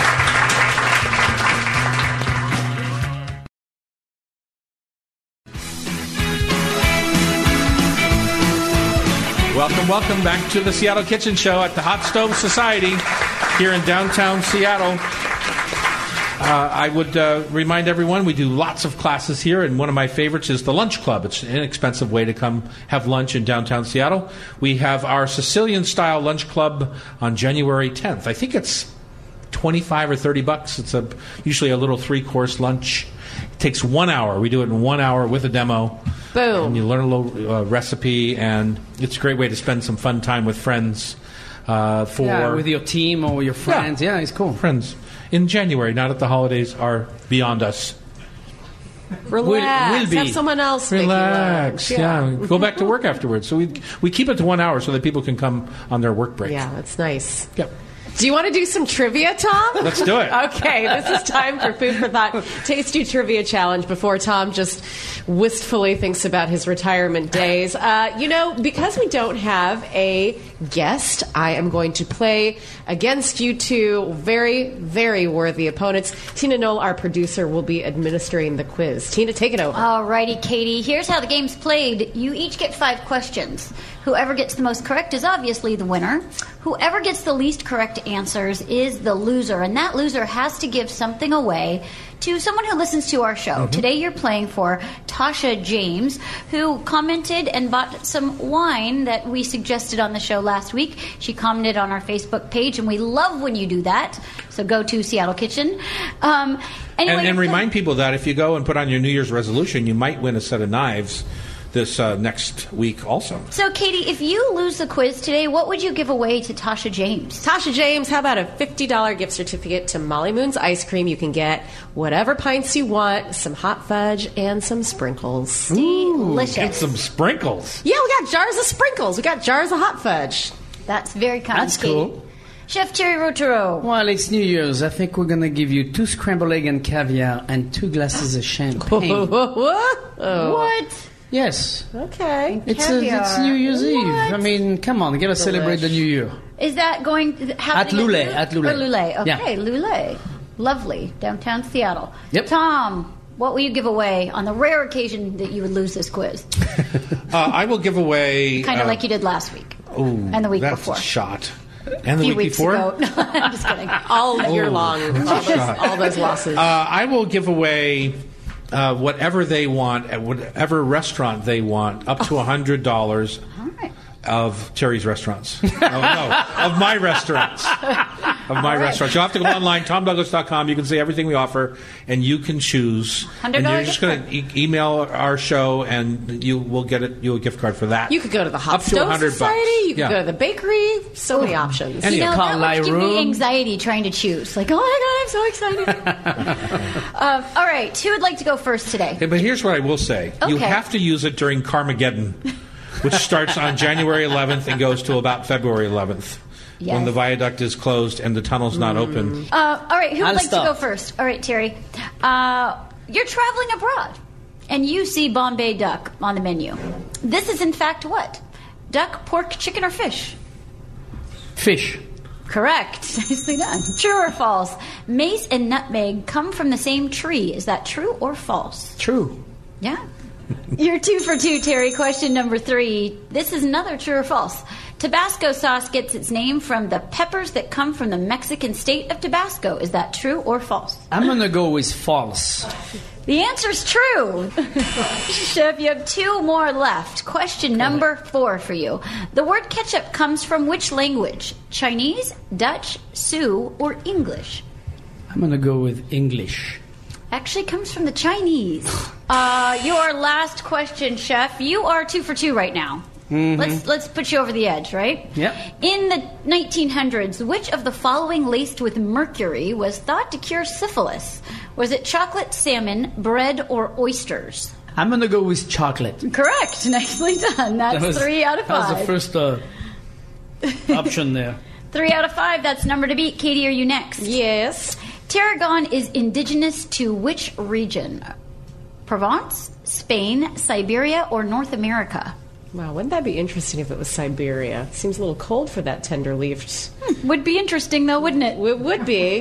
Welcome, welcome back to the Seattle Kitchen Show at the Hot Stove Society here in downtown Seattle. Uh, I would uh, remind everyone we do lots of classes here, and one of my favorites is the Lunch Club. It's an inexpensive way to come have lunch in downtown Seattle. We have our Sicilian-style lunch club on January tenth. I think it's twenty-five or thirty bucks. It's a usually a little three-course lunch. It takes one hour. We do it in one hour with a demo. Boom. And you learn a little uh, recipe, and it's a great way to spend some fun time with friends. Uh, for yeah, with your team or your friends. Yeah, it's cool. friends in January, not at the holidays, are beyond us. Relax. will be. Have someone else make you Relax. lunch. Yeah. Go back to work afterwards. So we we keep it to one hour so that people can come on their work break. Yeah, that's nice. Yep. Do you want to do some trivia, Tom? Let's do it. Okay, this is time for Food for Thought Tasty Trivia Challenge before Tom just wistfully thinks about his retirement days. Uh, you know, because we don't have a guest, I am going to play against you two very, very worthy opponents. Tina Knoll, our producer, will be administering the quiz. Tina, take it over. Alrighty, Katie. Here's how the game's played. You each get five questions. Whoever gets the most correct is obviously the winner. Whoever gets the least correct answers is the loser, and that loser has to give something away to someone who listens to our show. Mm-hmm. Today you're playing for Tasha James, who commented and bought some wine that we suggested on the show last week. She commented on our Facebook page, and we love when you do that. So go to Seattle Kitchen. Um, anyway, And, and remind people that if you go and put on your New Year's resolution, you might win a set of knives this uh, next week also. So, Katie, if you lose the quiz today, what would you give away to Tasha James? Tasha James, how about a fifty dollars gift certificate to Molly Moon's Ice Cream? You can get whatever pints you want, some hot fudge, and some sprinkles. Delicious. Get some sprinkles. Yeah, we got jars of sprinkles. We got jars of hot fudge. That's very kind, That's Katie. cool. Chef Terry Rotaro. Well, it's New Year's. I think we're going to give you two scrambled egg and caviar and two glasses of champagne. What? Yes. Okay. It's, a, Caviar. it's New Year's Eve. What? I mean, come on, gotta celebrate the New Year. Is that going to happen Lule, at Lule. Lule. Okay, Yeah. Lule. Lovely. Downtown Seattle. Yep. Tom, what will you give away on the rare occasion that you would lose this quiz? Uh, I will give away... Kind of uh, like you did last week. ooh, and the week that's before. a shot. And A the few week weeks before? ago. No, I'm just kidding. All year Oh. long. All those, all those losses. Uh, I will give away uh, whatever they want at whatever restaurant they want, up to one hundred dollars All right. of Terry's restaurants. Oh, no, of my restaurants. Of my restaurants. You'll have to go online, tom douglas dot com. You can see everything we offer, and you can choose. one hundred And dollars you're just going to e- email our show, and you will get it. You a gift card for that. you could go to the Hot Up to Stove one hundred Society. bucks. You could Yeah. go to the bakery. So many options. Any You know, of Carl that would give me Lyroom. anxiety trying to choose. Like, oh my God, I'm so excited. um, all right, who would like to go first today? Okay, but here's what I will say. You Okay. have to use it during Carmageddon, which starts on January eleventh and goes to about February eleventh. When Yes. the viaduct is closed and the tunnel's not open. Uh, all right, who would I'll like start. to go first? All right, Terry. Uh, you're traveling abroad, and you see Bombay duck on the menu. This is, in fact, what? Duck, pork, chicken, or fish? Fish. Correct. Nicely done. True or false? Mace and nutmeg come from the same tree. Is that true or false? True. Yeah. You're two for two, Terry. Question number three. This is another true or false. Tabasco sauce gets its name from the peppers that come from the Mexican state of Tabasco. Is that true or false? I'm going to go with false. The answer's true. Chef, you have two more left. Question number four for you. The word ketchup comes from which language? Chinese, Dutch, Sioux, or English? I'm going to go with English. Actually comes from the Chinese. Uh, your last question, Chef. You are two for two right now. Mm-hmm. Let's let's put you over the edge, right? Yep. In the nineteen hundreds, which of the following laced with mercury was thought to cure syphilis? Was it chocolate, salmon, bread, or oysters? I'm going to go with chocolate. Correct. Nicely done. That's That was- three out of five. That was the first uh, option there. Three out of five. That's number to beat. Katie, are you next? Yes. Tarragon is indigenous to which region? Provence, Spain, Siberia, or North America? Wow, wouldn't that be interesting if it was Siberia? Seems a little cold for that tender-leafed. Hmm, would be interesting, though, wouldn't it? It would be.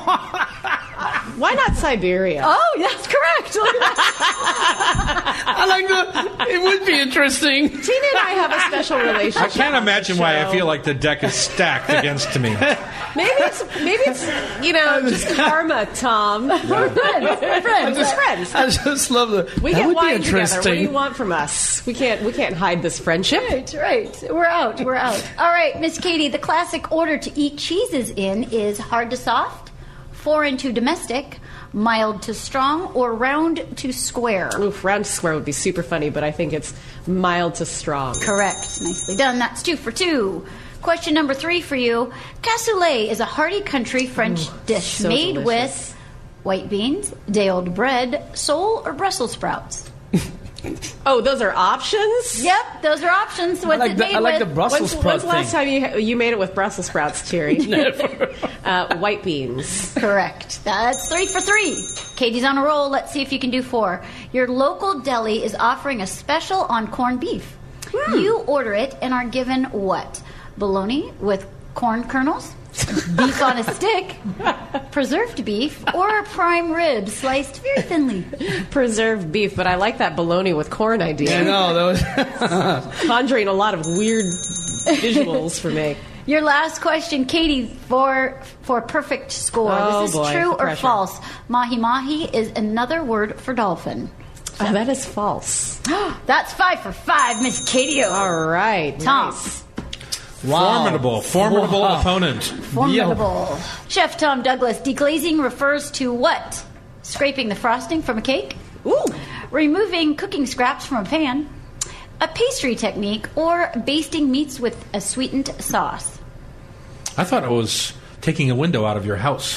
Why not Siberia? Oh, that's correct. Look at that. I like the. It would be interesting. Tina and I have a special relationship. I can't imagine why I Show. feel like the deck is stacked against me. Maybe it's maybe it's you know just karma, Tom. We're friends. We're friends. We're friends. I just love the. We that get would be wine together. What do you interesting. want from us? We can't we can't hide this friendship. Right, right. We're out. We're out. All right, Miss Katie, the classic order to eat cheeses in is hard to soft, foreign to domestic, mild to strong, or round to square. Oof, round to square would be super funny, but I think it's mild to strong. Correct. Nicely done. That's two for two. Question number three for you. Cassoulet is a hearty country French dish so made delicious. with white beans, day-old bread, sole, or Brussels sprouts. Oh, those are options? Yep, those are options. What's like it the- made I like with? the Brussels When's, sprout when's the last thing. time you you made it with Brussels sprouts, Terry? Never. uh, white beans. Correct. That's three for three. Katie's on a roll. Let's see if you can do four. Your local deli is offering a special on corned beef. You order it and are given what? Bologna with corn kernels, beef on a stick, preserved beef, or prime rib sliced very thinly. Preserved beef, but I like that bologna with corn idea. I know that was. Conjuring a lot of weird visuals for me. Your last question, Katie, for for perfect score. Oh, this is boy, true the or pressure. false? Mahi mahi is another word for dolphin. Oh, that is false. That's five for five, Miss Katie. All right. Tom. Nice. Wow. Formidable, formidable Wow. opponent. Formidable. Chef Tom Douglas, deglazing refers to what? Scraping the frosting from a cake? Ooh. Removing cooking scraps from a pan? A pastry technique, or basting meats with a sweetened sauce? I thought it was taking a window out of your house.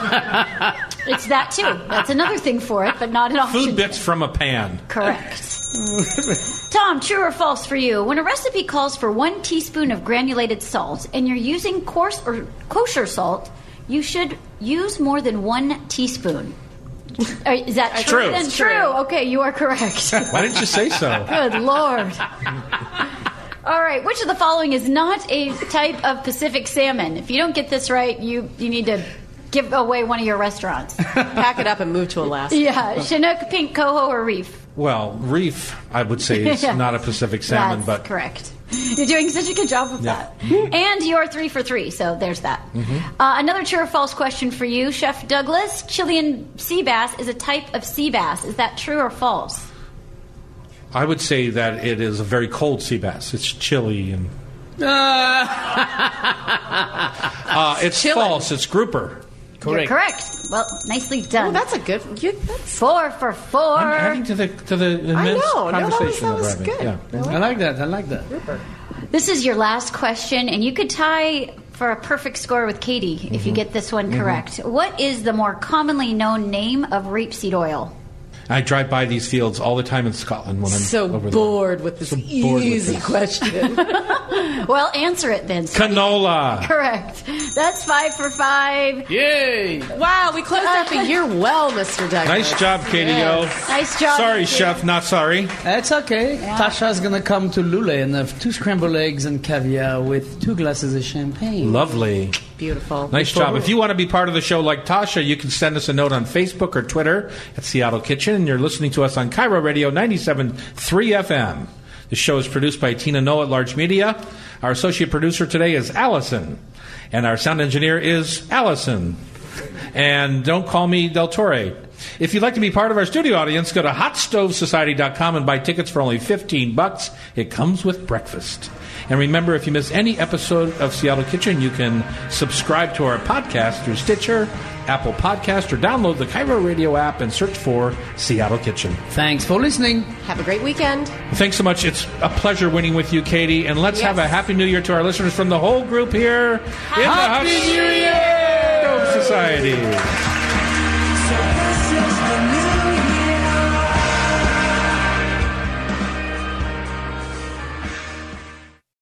It's that too. That's another thing for it, but not an option. Food bits from a pan. Correct. Tom, true or false for you? When a recipe calls for one teaspoon of granulated salt and you're using coarse or kosher salt, you should use more than one teaspoon. Uh, Is that true? True. Then true. Okay, you are correct. Why didn't you say so? Good Lord. All right, which of the following is not a type of Pacific salmon? If you don't get this right, you, you need to give away one of your restaurants. Pack it up and move to Alaska. Yeah, Chinook, pink, coho, or reef? Well, reef, I would say, is Yes. not a Pacific salmon, That's but correct. You're doing such a good job with Yeah. that. And you're three for three, so there's that. Uh, another true or false question for you, Chef Douglas. Chilean sea bass is a type of sea bass. Is that true or false? I would say that it is a very cold sea bass. It's chilly and Uh, uh, it's Chilling. false. It's grouper. You're correct. correct. Well, nicely done. Oh, that's a good. You, that's, four for four. I'm adding to the to the immense know. No, that was- conversation that was we're having. good. Yeah. I like that. I like that. This is your last question, and you could tie for a perfect score with Katie if you get this one correct. What is the more commonly known name of rapeseed oil? I drive by these fields all the time in Scotland when I'm so over bored with this So bored with easy this. Well, question. answer it then. there. Canola. Correct. That's five for five. Yay! Wow, we closed out the year well, Mister Douglas. Nice job, Katie. Yo. Nice job. Sorry, Katie. chef. Not sorry. That's okay. Tasha's gonna come to Lule and have two scrambled eggs and caviar with two glasses of champagne. Lovely. Beautiful. Nice job. If you want to be part of the show like Tasha, you can send us a note on Facebook or Twitter at Seattle Kitchen, and you're listening to us on Cairo Radio ninety-seven point three F M. The show is produced by Tina Noah at Large Media. Our associate producer today is Allison, and our sound engineer is Allison. And don't call me Del Torre. If you'd like to be part of our studio audience, go to hot stove society dot com and buy tickets for only fifteen bucks. It comes with breakfast. And remember, if you miss any episode of Seattle Kitchen, you can subscribe to our podcast through Stitcher, Apple Podcast, or download the Cairo Radio app and search for Seattle Kitchen. Thanks for listening. Have a great weekend. Thanks so much. It's a pleasure winning with you, Katie. And let's yes. have a Happy New Year to our listeners from the whole group here Happy in the Hot New Year! Stove Society.